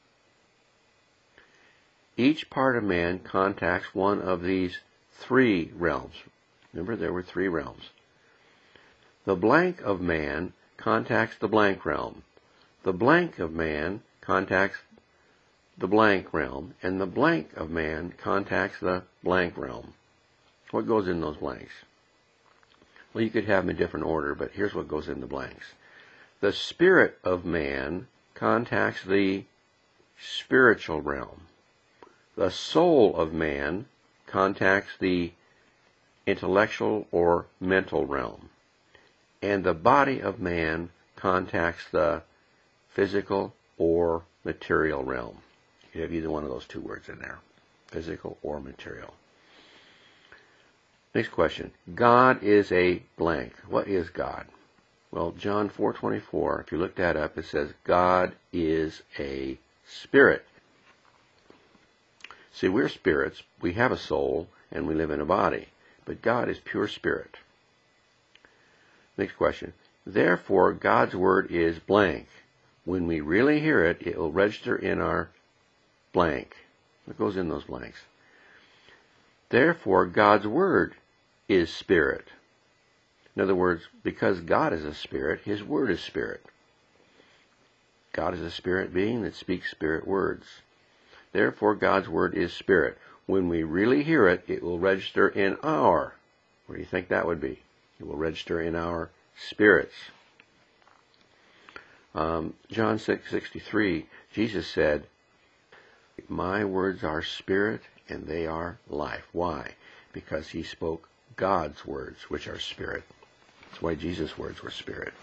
Each part of man contacts one of these three realms. Remember, there were three realms. The blank of man contacts the blank realm. The blank of man contacts the blank realm. And the blank of man contacts the blank realm. What goes in those blanks? Well, you could have them in different order, but here's what goes in the blanks. The spirit of man contacts the spiritual realm. The soul of man contacts the intellectual or mental realm. And the body of man contacts the physical or material realm. You have either one of those two words in there, physical or material. Next question. God is a blank. What is God? Well, John 4:24, if you look that up, it says God is a spirit. See, we're spirits, we have a soul, and we live in a body. But God is pure spirit. Next question. Therefore, God's word is blank. When we really hear it, it will register in our blank. What goes in those blanks? Therefore, God's word is spirit. In other words, because God is a spirit, his word is spirit. God is a spirit being that speaks spirit words. Therefore, God's word is spirit. When we really hear it, it will register in our, where do you think that would be? It will register in our spirits. John 6:63, Jesus said, "My words are spirit and they are life." Why? Because he spoke God's words, which are spirit. That's why Jesus' words were spirit.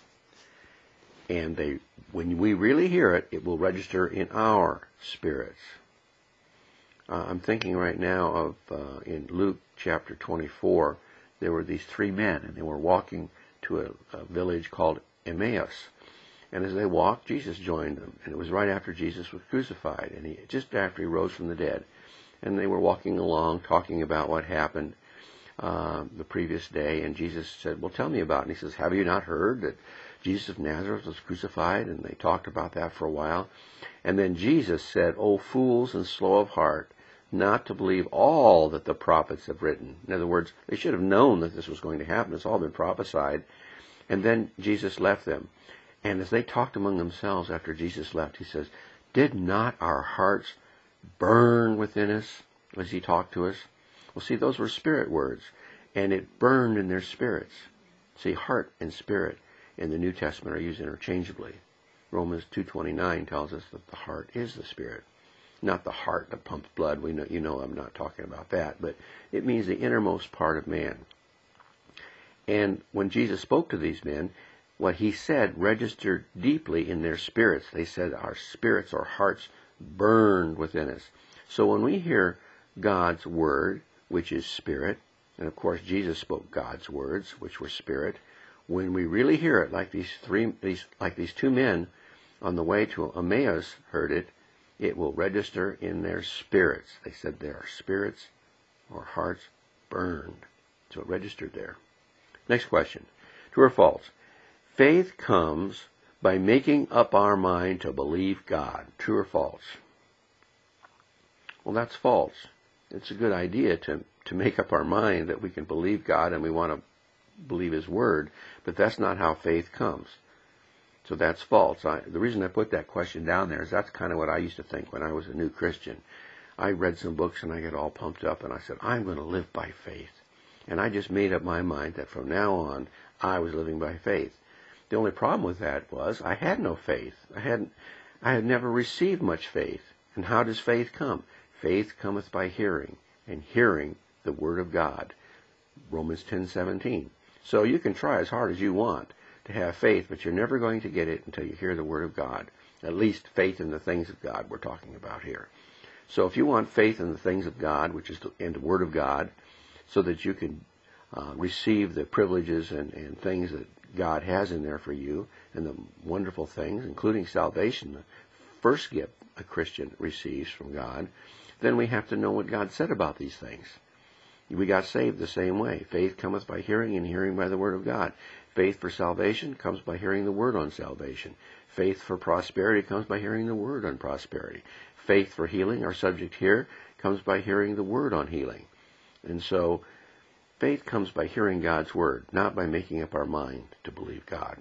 And when we really hear it, it will register in our spirits. I'm thinking right now of in Luke chapter 24, there were these three men, and they were walking to a village called Emmaus. And as they walked, Jesus joined them. And it was right after Jesus was crucified, and just after he rose from the dead. And they were walking along, talking about what happened the previous day. And Jesus said, "Well, tell me about it." And he says, "Have you not heard that Jesus of Nazareth was crucified?" And they talked about that for a while. And then Jesus said, "O fools and slow of heart, not to believe all that the prophets have written." In other words, they should have known that this was going to happen. It's all been prophesied. And then Jesus left them. And as they talked among themselves after Jesus left, he says, "Did not our hearts burn within us as he talked to us?" Well, see, those were spirit words, and it burned in their spirits. See, heart and spirit in the New Testament are used interchangeably. Romans 2:29 tells us that the heart is the spirit. Not the heart that pumps blood. You know I'm not talking about that, but it means the innermost part of man. And when Jesus spoke to these men, what he said registered deeply in their spirits. They said our spirits or hearts burned within us. So when we hear God's word, which is spirit, and of course Jesus spoke God's words, which were spirit, when we really hear it, like these two men on the way to Emmaus heard it, it will register in their spirits. They said their spirits or hearts burned. So it registered there. Next question. True or false? Faith comes by making up our mind to believe God. True or false? Well, that's false. It's a good idea to make up our mind that we can believe God and we want to believe His Word, but that's not how faith comes. So that's false. The reason I put that question down there is that's kind of what I used to think when I was a new Christian. I read some books and I got all pumped up and I said, I'm going to live by faith. And I just made up my mind that from now on, I was living by faith. The only problem with that was I had no faith. I had never received much faith. And how does faith come? Faith cometh by hearing, and hearing the Word of God. Romans 10:17. So you can try as hard as you want to have faith, but you're never going to get it until you hear the Word of God. At least faith in the things of God we're talking about here. So if you want faith in the things of God, which is in the Word of God, so that you can receive the privileges and things that God has in there for you, and the wonderful things, including salvation, the first gift a Christian receives from God, then we have to know what God said about these things. We got saved the same way. Faith cometh by hearing, and hearing by the Word of God. Faith for salvation comes by hearing the Word on salvation. Faith for prosperity comes by hearing the Word on prosperity. Faith for healing, our subject here, comes by hearing the Word on healing. And so, faith comes by hearing God's Word, not by making up our mind to believe God,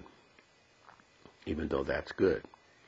even though that's good.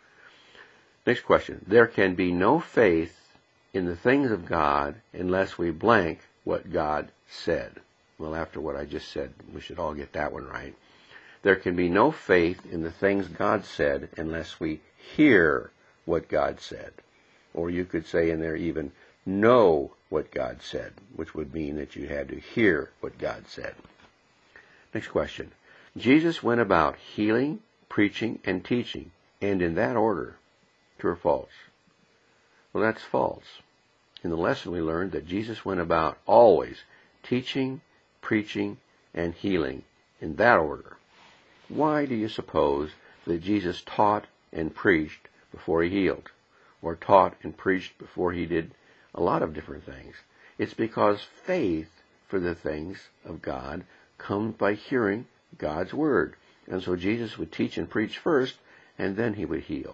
Next question. There can be no faith in the things of God unless we blank what God said. Well, after what I just said, we should all get that one right. There can be no faith in the things God said unless we hear what God said. Or you could say in there even know what God said, which would mean that you had to hear what God said. Next question. Jesus went about healing, preaching, and teaching, and in that order. True or false? Well, that's false. In the lesson we learned that Jesus went about always teaching, preaching, and healing in that order. Why do you suppose that Jesus taught and preached before He healed? Or taught and preached before He did a lot of different things? It's because faith for the things of God comes by hearing God's Word. And so Jesus would teach and preach first, and then He would heal.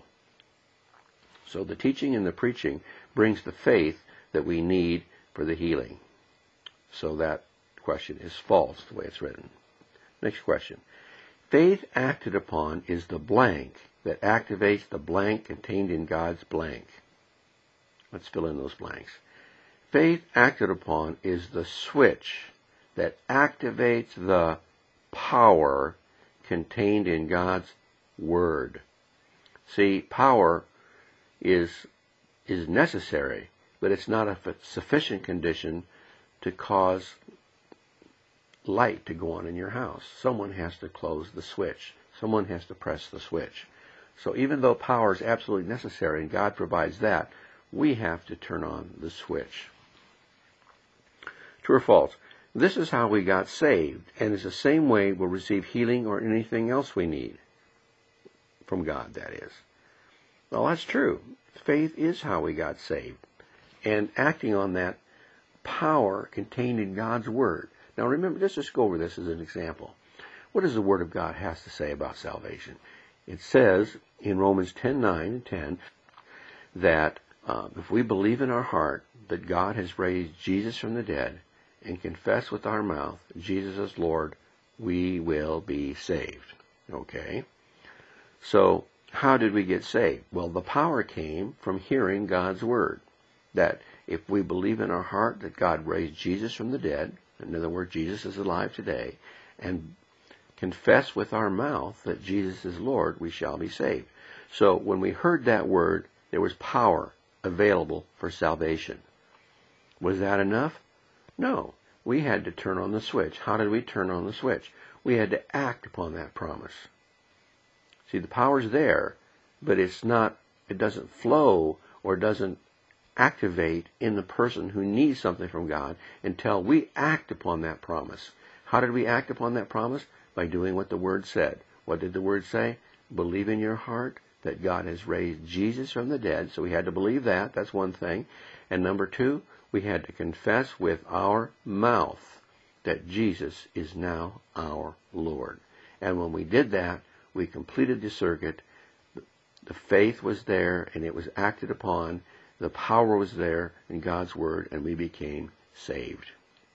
So the teaching and the preaching brings the faith that we need for the healing. So that question is false the way it's written. Next question. Faith acted upon is the blank that activates the blank contained in God's blank. Let's fill in those blanks. Faith acted upon is the switch that activates the power contained in God's Word. See, power is necessary, but it's not a sufficient condition to cause light to go on in your house. Someone has to close the switch. Someone has to press the switch. So even though power is absolutely necessary and God provides that, we have to turn on the switch. True or false? This is how we got saved, and it's the same way we'll receive healing or anything else we need. From God, that is. Well, that's true. Faith is how we got saved. And acting on that power contained in God's Word. Now remember, let's just go over this as an example. What does the Word of God have to say about salvation? It says in Romans 10:9 and 10 that if we believe in our heart that God has raised Jesus from the dead and confess with our mouth Jesus is Lord, we will be saved. Okay? So, how did we get saved? Well, the power came from hearing God's Word. That if we believe in our heart that God raised Jesus from the dead, in other words, Jesus is alive today, and confess with our mouth that Jesus is Lord, we shall be saved. So when we heard that word, there was power available for salvation. Was that enough? No. We had to turn on the switch. How did we turn on the switch? We had to act upon that promise. See, the power's there, but it doesn't flow or doesn't activate in the person who needs something from God until we act upon that promise. How did we act upon that promise? By doing what the Word said. What did the Word say? Believe in your heart that God has raised Jesus from the dead. So we had to believe that. That's one thing. And number two, we had to confess with our mouth that Jesus is now our Lord. And when we did that, we completed the circuit. The faith was there, and it was acted upon, The power was there in God's Word, and we became saved.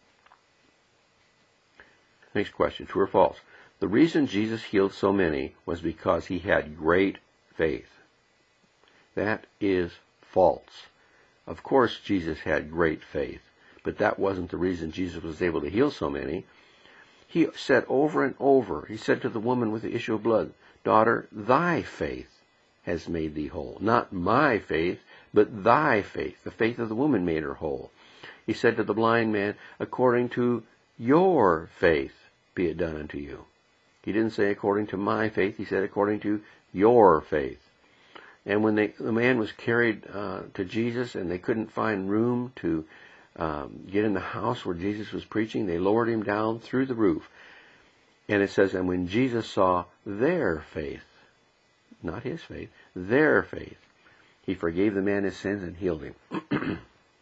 Next question, true or false? The reason Jesus healed so many was because he had great faith. That is false. Of course, Jesus had great faith, but that wasn't the reason Jesus was able to heal so many. He said over and over, he said to the woman with the issue of blood, "Daughter, thy faith has made thee whole." Not my faith, but thy faith. The faith of the woman made her whole. He said to the blind man, "According to your faith be it done unto you." He didn't say according to my faith, he said according to your faith. And when the man was carried to Jesus and they couldn't find room to get in the house where Jesus was preaching, they lowered him down through the roof. And it says, and when Jesus saw their faith, not his faith, their faith, he forgave the man his sins and healed him.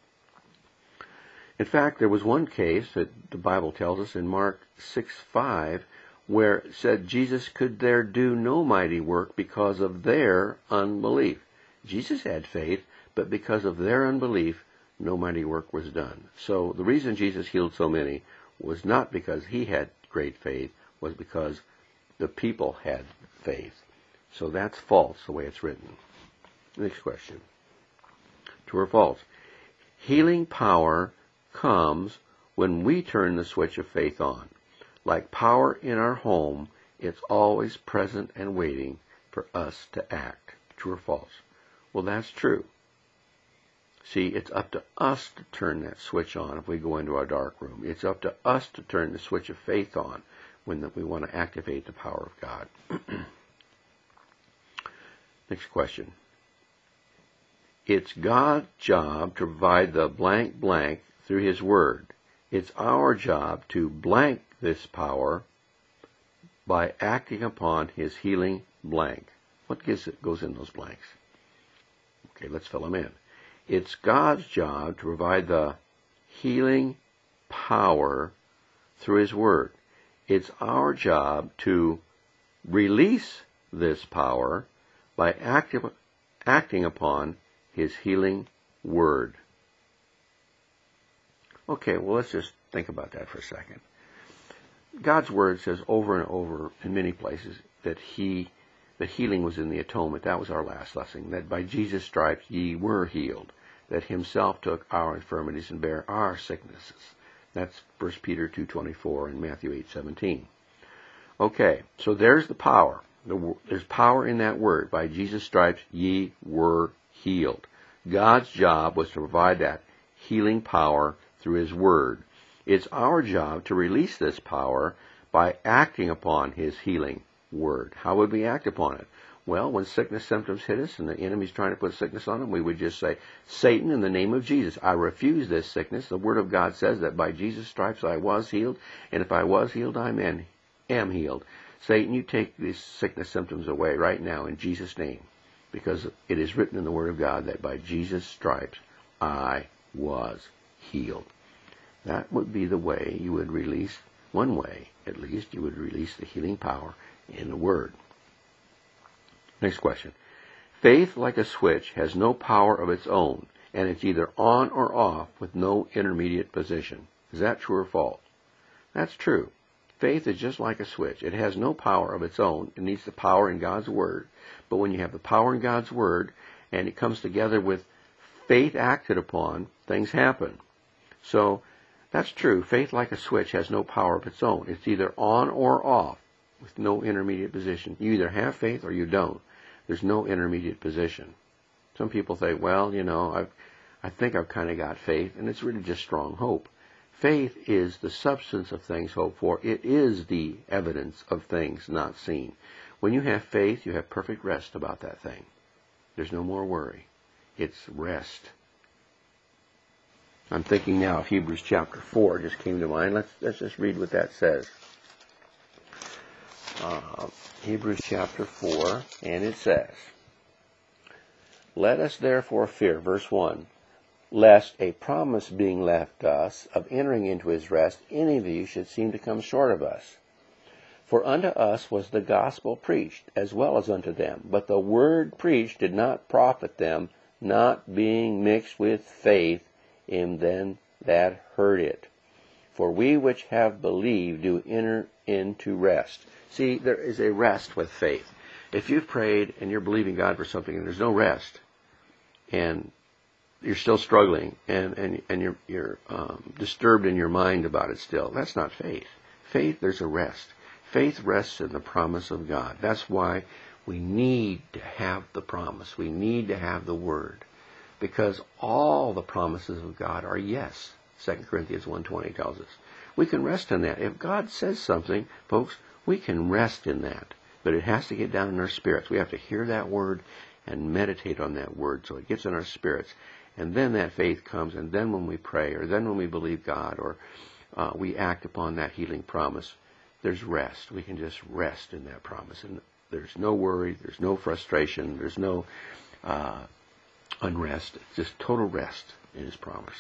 In fact, there was one case that the Bible tells us in Mark 6:5, where it said Jesus could there do no mighty work because of their unbelief. Jesus had faith, but because of their unbelief, no mighty work was done. So the reason Jesus healed so many was not because he had great faith, was because the people had faith. So that's false, the way it's written. Next question. True or false? Healing power comes when we turn the switch of faith on. Like power in our home, it's always present and waiting for us to act. True or false? Well, that's true. See, it's up to us to turn that switch on if we go into our dark room. It's up to us to turn the switch of faith on when we want to activate the power of God. Next question. It's God's job to provide the blank blank through His Word. It's our job to blank this power by acting upon His healing blank. What goes in those blanks? Okay, let's fill them in. It's God's job to provide the healing power through His Word. It's our job to release this power by acting upon His healing Word. Okay, well, let's just think about that for a second. God's Word says over and over in many places that healing was in the atonement. That was our last lesson. That by Jesus' stripes ye were healed. That Himself took our infirmities and bare our sicknesses. That's 1 Peter 2:24 and Matthew 8:17. Okay, so there's the power. There's power in that word. By Jesus' stripes ye were healed. God's job was to provide that healing power through His Word. It's our job to release this power by acting upon His healing Word. How would we act upon it? Well, when sickness symptoms hit us and the enemy's trying to put sickness on them, we would just say, Satan, in the name of Jesus, I refuse this sickness. The Word of God says that by Jesus' stripes I was healed, and if I was healed, I am healed. Satan, you take these sickness symptoms away right now in Jesus' name, because it is written in the Word of God that by Jesus' stripes I was healed. That would be the way you would release, one way at least, you would release the healing power in the Word. Next question. Faith, like a switch, has no power of its own, and it's either on or off with no intermediate position. Is that true or false? That's true. Faith is just like a switch. It has no power of its own. It needs the power in God's Word. But when you have the power in God's Word, and it comes together with faith acted upon, things happen. So, that's true. Faith, like a switch, has no power of its own. It's either on or off with no intermediate position. You either have faith or you don't. There's no intermediate position. Some people say, well, I think I've kind of got faith, and it's really just strong hope. Faith is the substance of things hoped for. It is the evidence of things not seen. When you have faith, you have perfect rest about that thing. There's no more worry. It's rest. I'm thinking now of Hebrews chapter 4 just came to mind. Let's just read what that says. Hebrews chapter 4, and it says, Let us therefore fear, verse 1, lest a promise being left us of entering into His rest, any of you should seem to come short of us. For unto us was the gospel preached, as well as unto them. But the word preached did not profit them, not being mixed with faith in them that heard it. For we which have believed do enter into rest. See, there is a rest with faith. If you've prayed and you're believing God for something and there's no rest, and you're still struggling, and you're disturbed in your mind about it still, that's not faith. Faith, there's a rest. Faith rests in the promise of God. That's why we need to have the promise. We need to have the Word. Because all the promises of God are yes. 2 Corinthians 1:20 tells us. We can rest in that. If God says something, folks, we can rest in that. But it has to get down in our spirits. We have to hear that Word and meditate on that Word so it gets in our spirits. And then that faith comes, and then when we pray, or then when we believe God, or we act upon that healing promise, there's rest. We can just rest in that promise. And there's no worry, there's no frustration, there's no unrest. It's just total rest in His promise.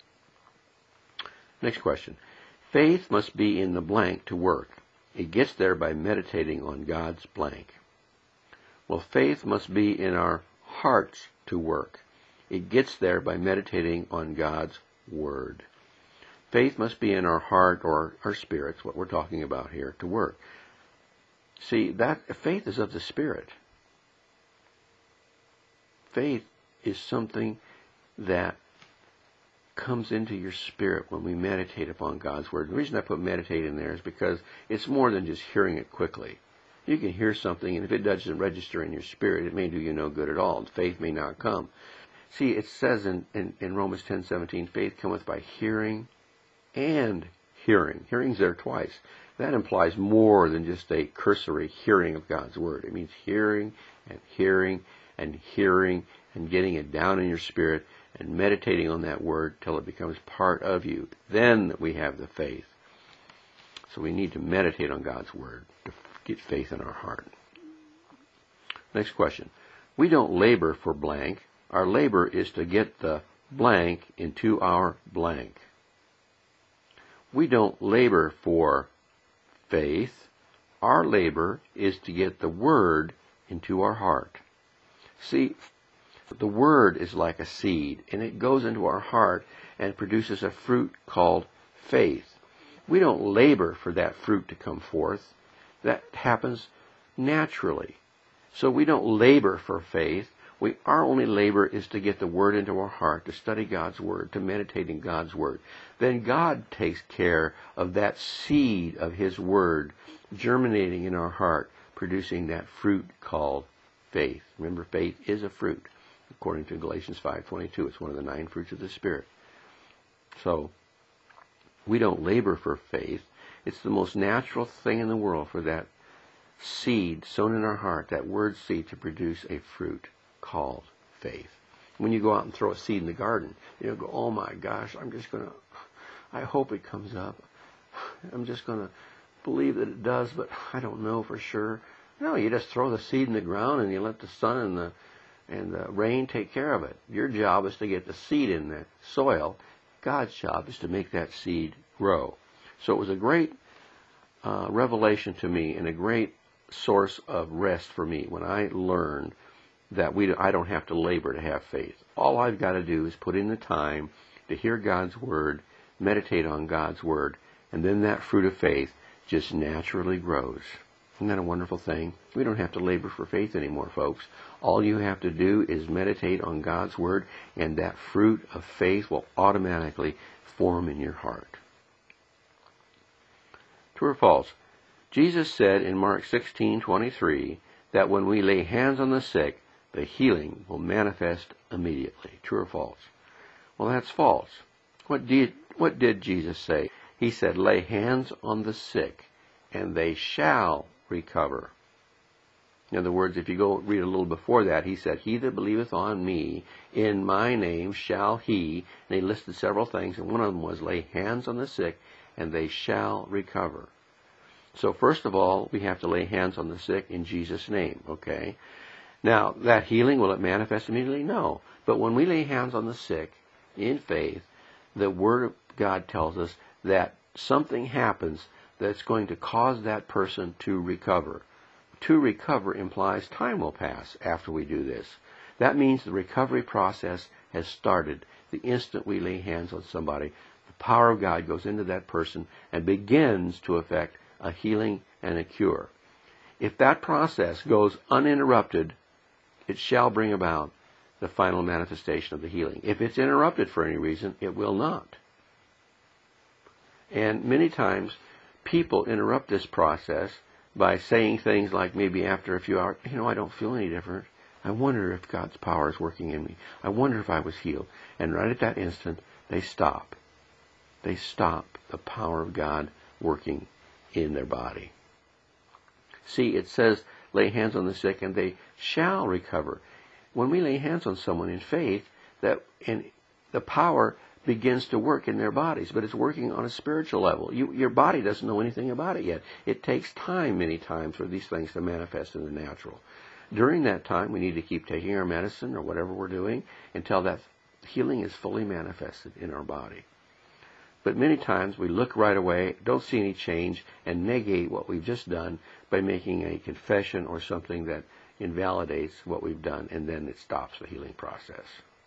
Next question. Faith must be in the blank to work. It gets there by meditating on God's blank. Well, faith must be in our hearts to work. It gets there by meditating on God's Word. Faith must be in our heart or our spirits, what we're talking about here, to work. See, that faith is of the Spirit. Faith is something that comes into your spirit when we meditate upon God's Word. The reason I put meditate in there is because it's more than just hearing it quickly. You can hear something, and if it doesn't register in your spirit, it may do you no good at all. Faith may not come. See, it says in Romans 10:17, faith cometh by hearing and hearing. Hearing's there twice. That implies more than just a cursory hearing of God's Word. It means hearing and hearing and hearing and getting it down in your spirit and meditating on that Word till it becomes part of you. Then we have the faith. So we need to meditate on God's Word to get faith in our heart. Next question. We don't labor for blank. Our labor is to get the blank into our blank. We don't labor for faith. Our labor is to get the Word into our heart. See, the Word is like a seed, and it goes into our heart and produces a fruit called faith. We don't labor for that fruit to come forth. That happens naturally. So we don't labor for faith. Our only labor is to get the Word into our heart, to study God's Word, to meditate in God's Word. Then God takes care of that seed of His Word germinating in our heart, producing that fruit called faith. Remember, faith is a fruit. According to Galatians 5:22, it's one of the 9 fruits of the Spirit. So, we don't labor for faith. It's the most natural thing in the world for that seed sown in our heart, that word seed, to produce a fruit called faith. When you go out and throw a seed in the garden, you don't go, oh my gosh, I hope it comes up. I'm just going to believe that it does, but I don't know for sure. No, you just throw the seed in the ground and you let the sun and the rain take care of it. Your job is to get the seed in the soil. God's job is to make that seed grow. So it was a great revelation to me and a great source of rest for me when I learned that I don't have to labor to have faith. All I've got to do is put in the time to hear God's Word, meditate on God's Word, and then that fruit of faith just naturally grows. Isn't that a wonderful thing? We don't have to labor for faith anymore, folks. All you have to do is meditate on God's Word, and that fruit of faith will automatically form in your heart. True or false? Jesus said in Mark 16:23 that when we lay hands on the sick, the healing will manifest immediately. True or false? Well, that's false. What did Jesus say? He said, lay hands on the sick, and they shall recover. In other words, if you go read a little before that, he said, he that believeth on me, in my name shall he, and he listed several things, and one of them was lay hands on the sick, and they shall recover. So first of all, we have to lay hands on the sick in Jesus' name, okay? Now, that healing, will it manifest immediately? No. But when we lay hands on the sick in faith, the Word of God tells us that something happens that's going to cause that person to recover. To recover implies time will pass after we do this. That means the recovery process has started the instant we lay hands on somebody. The power of God goes into that person and begins to effect a healing and a cure. If that process goes uninterrupted, it shall bring about the final manifestation of the healing. If it's interrupted for any reason, it will not. And many times, people interrupt this process by saying things like maybe after a few hours, I don't feel any different. I wonder if God's power is working in me. I wonder if I was healed. And right at that instant, they stop. They stop the power of God working in their body. See, it says, lay hands on the sick and they shall recover. When we lay hands on someone in faith, the power begins to work in their bodies, but it's working on a spiritual level. Your body doesn't know anything about it yet. It takes time many times for these things to manifest in the natural. During that time, we need to keep taking our medicine or whatever we're doing until that healing is fully manifested in our body. But many times we look right away, don't see any change, and negate what we've just done by making a confession or something that invalidates what we've done, and then it stops the healing process.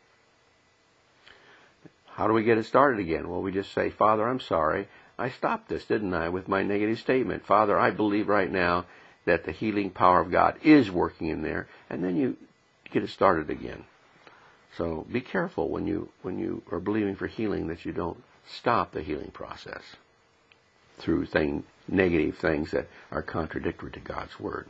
How do we get it started again? Well, we just say, Father, I'm sorry. I stopped this, didn't I, with my negative statement. Father, I believe right now that the healing power of God is working in there, and then you get it started again. So be careful when you are believing for healing that you don't stop the healing process through negative things that are contradictory to God's Word.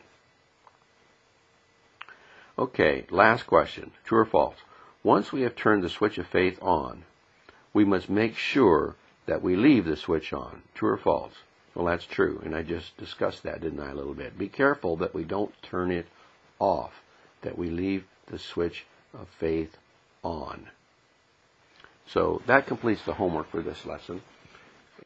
Okay, last question. True or false? Once we have turned the switch of faith on, we must make sure that we leave the switch on. True or false? Well, that's true, and I just discussed that, didn't I, a little bit. Be careful that we don't turn it off, that we leave the switch of faith on. So that completes the homework for this lesson.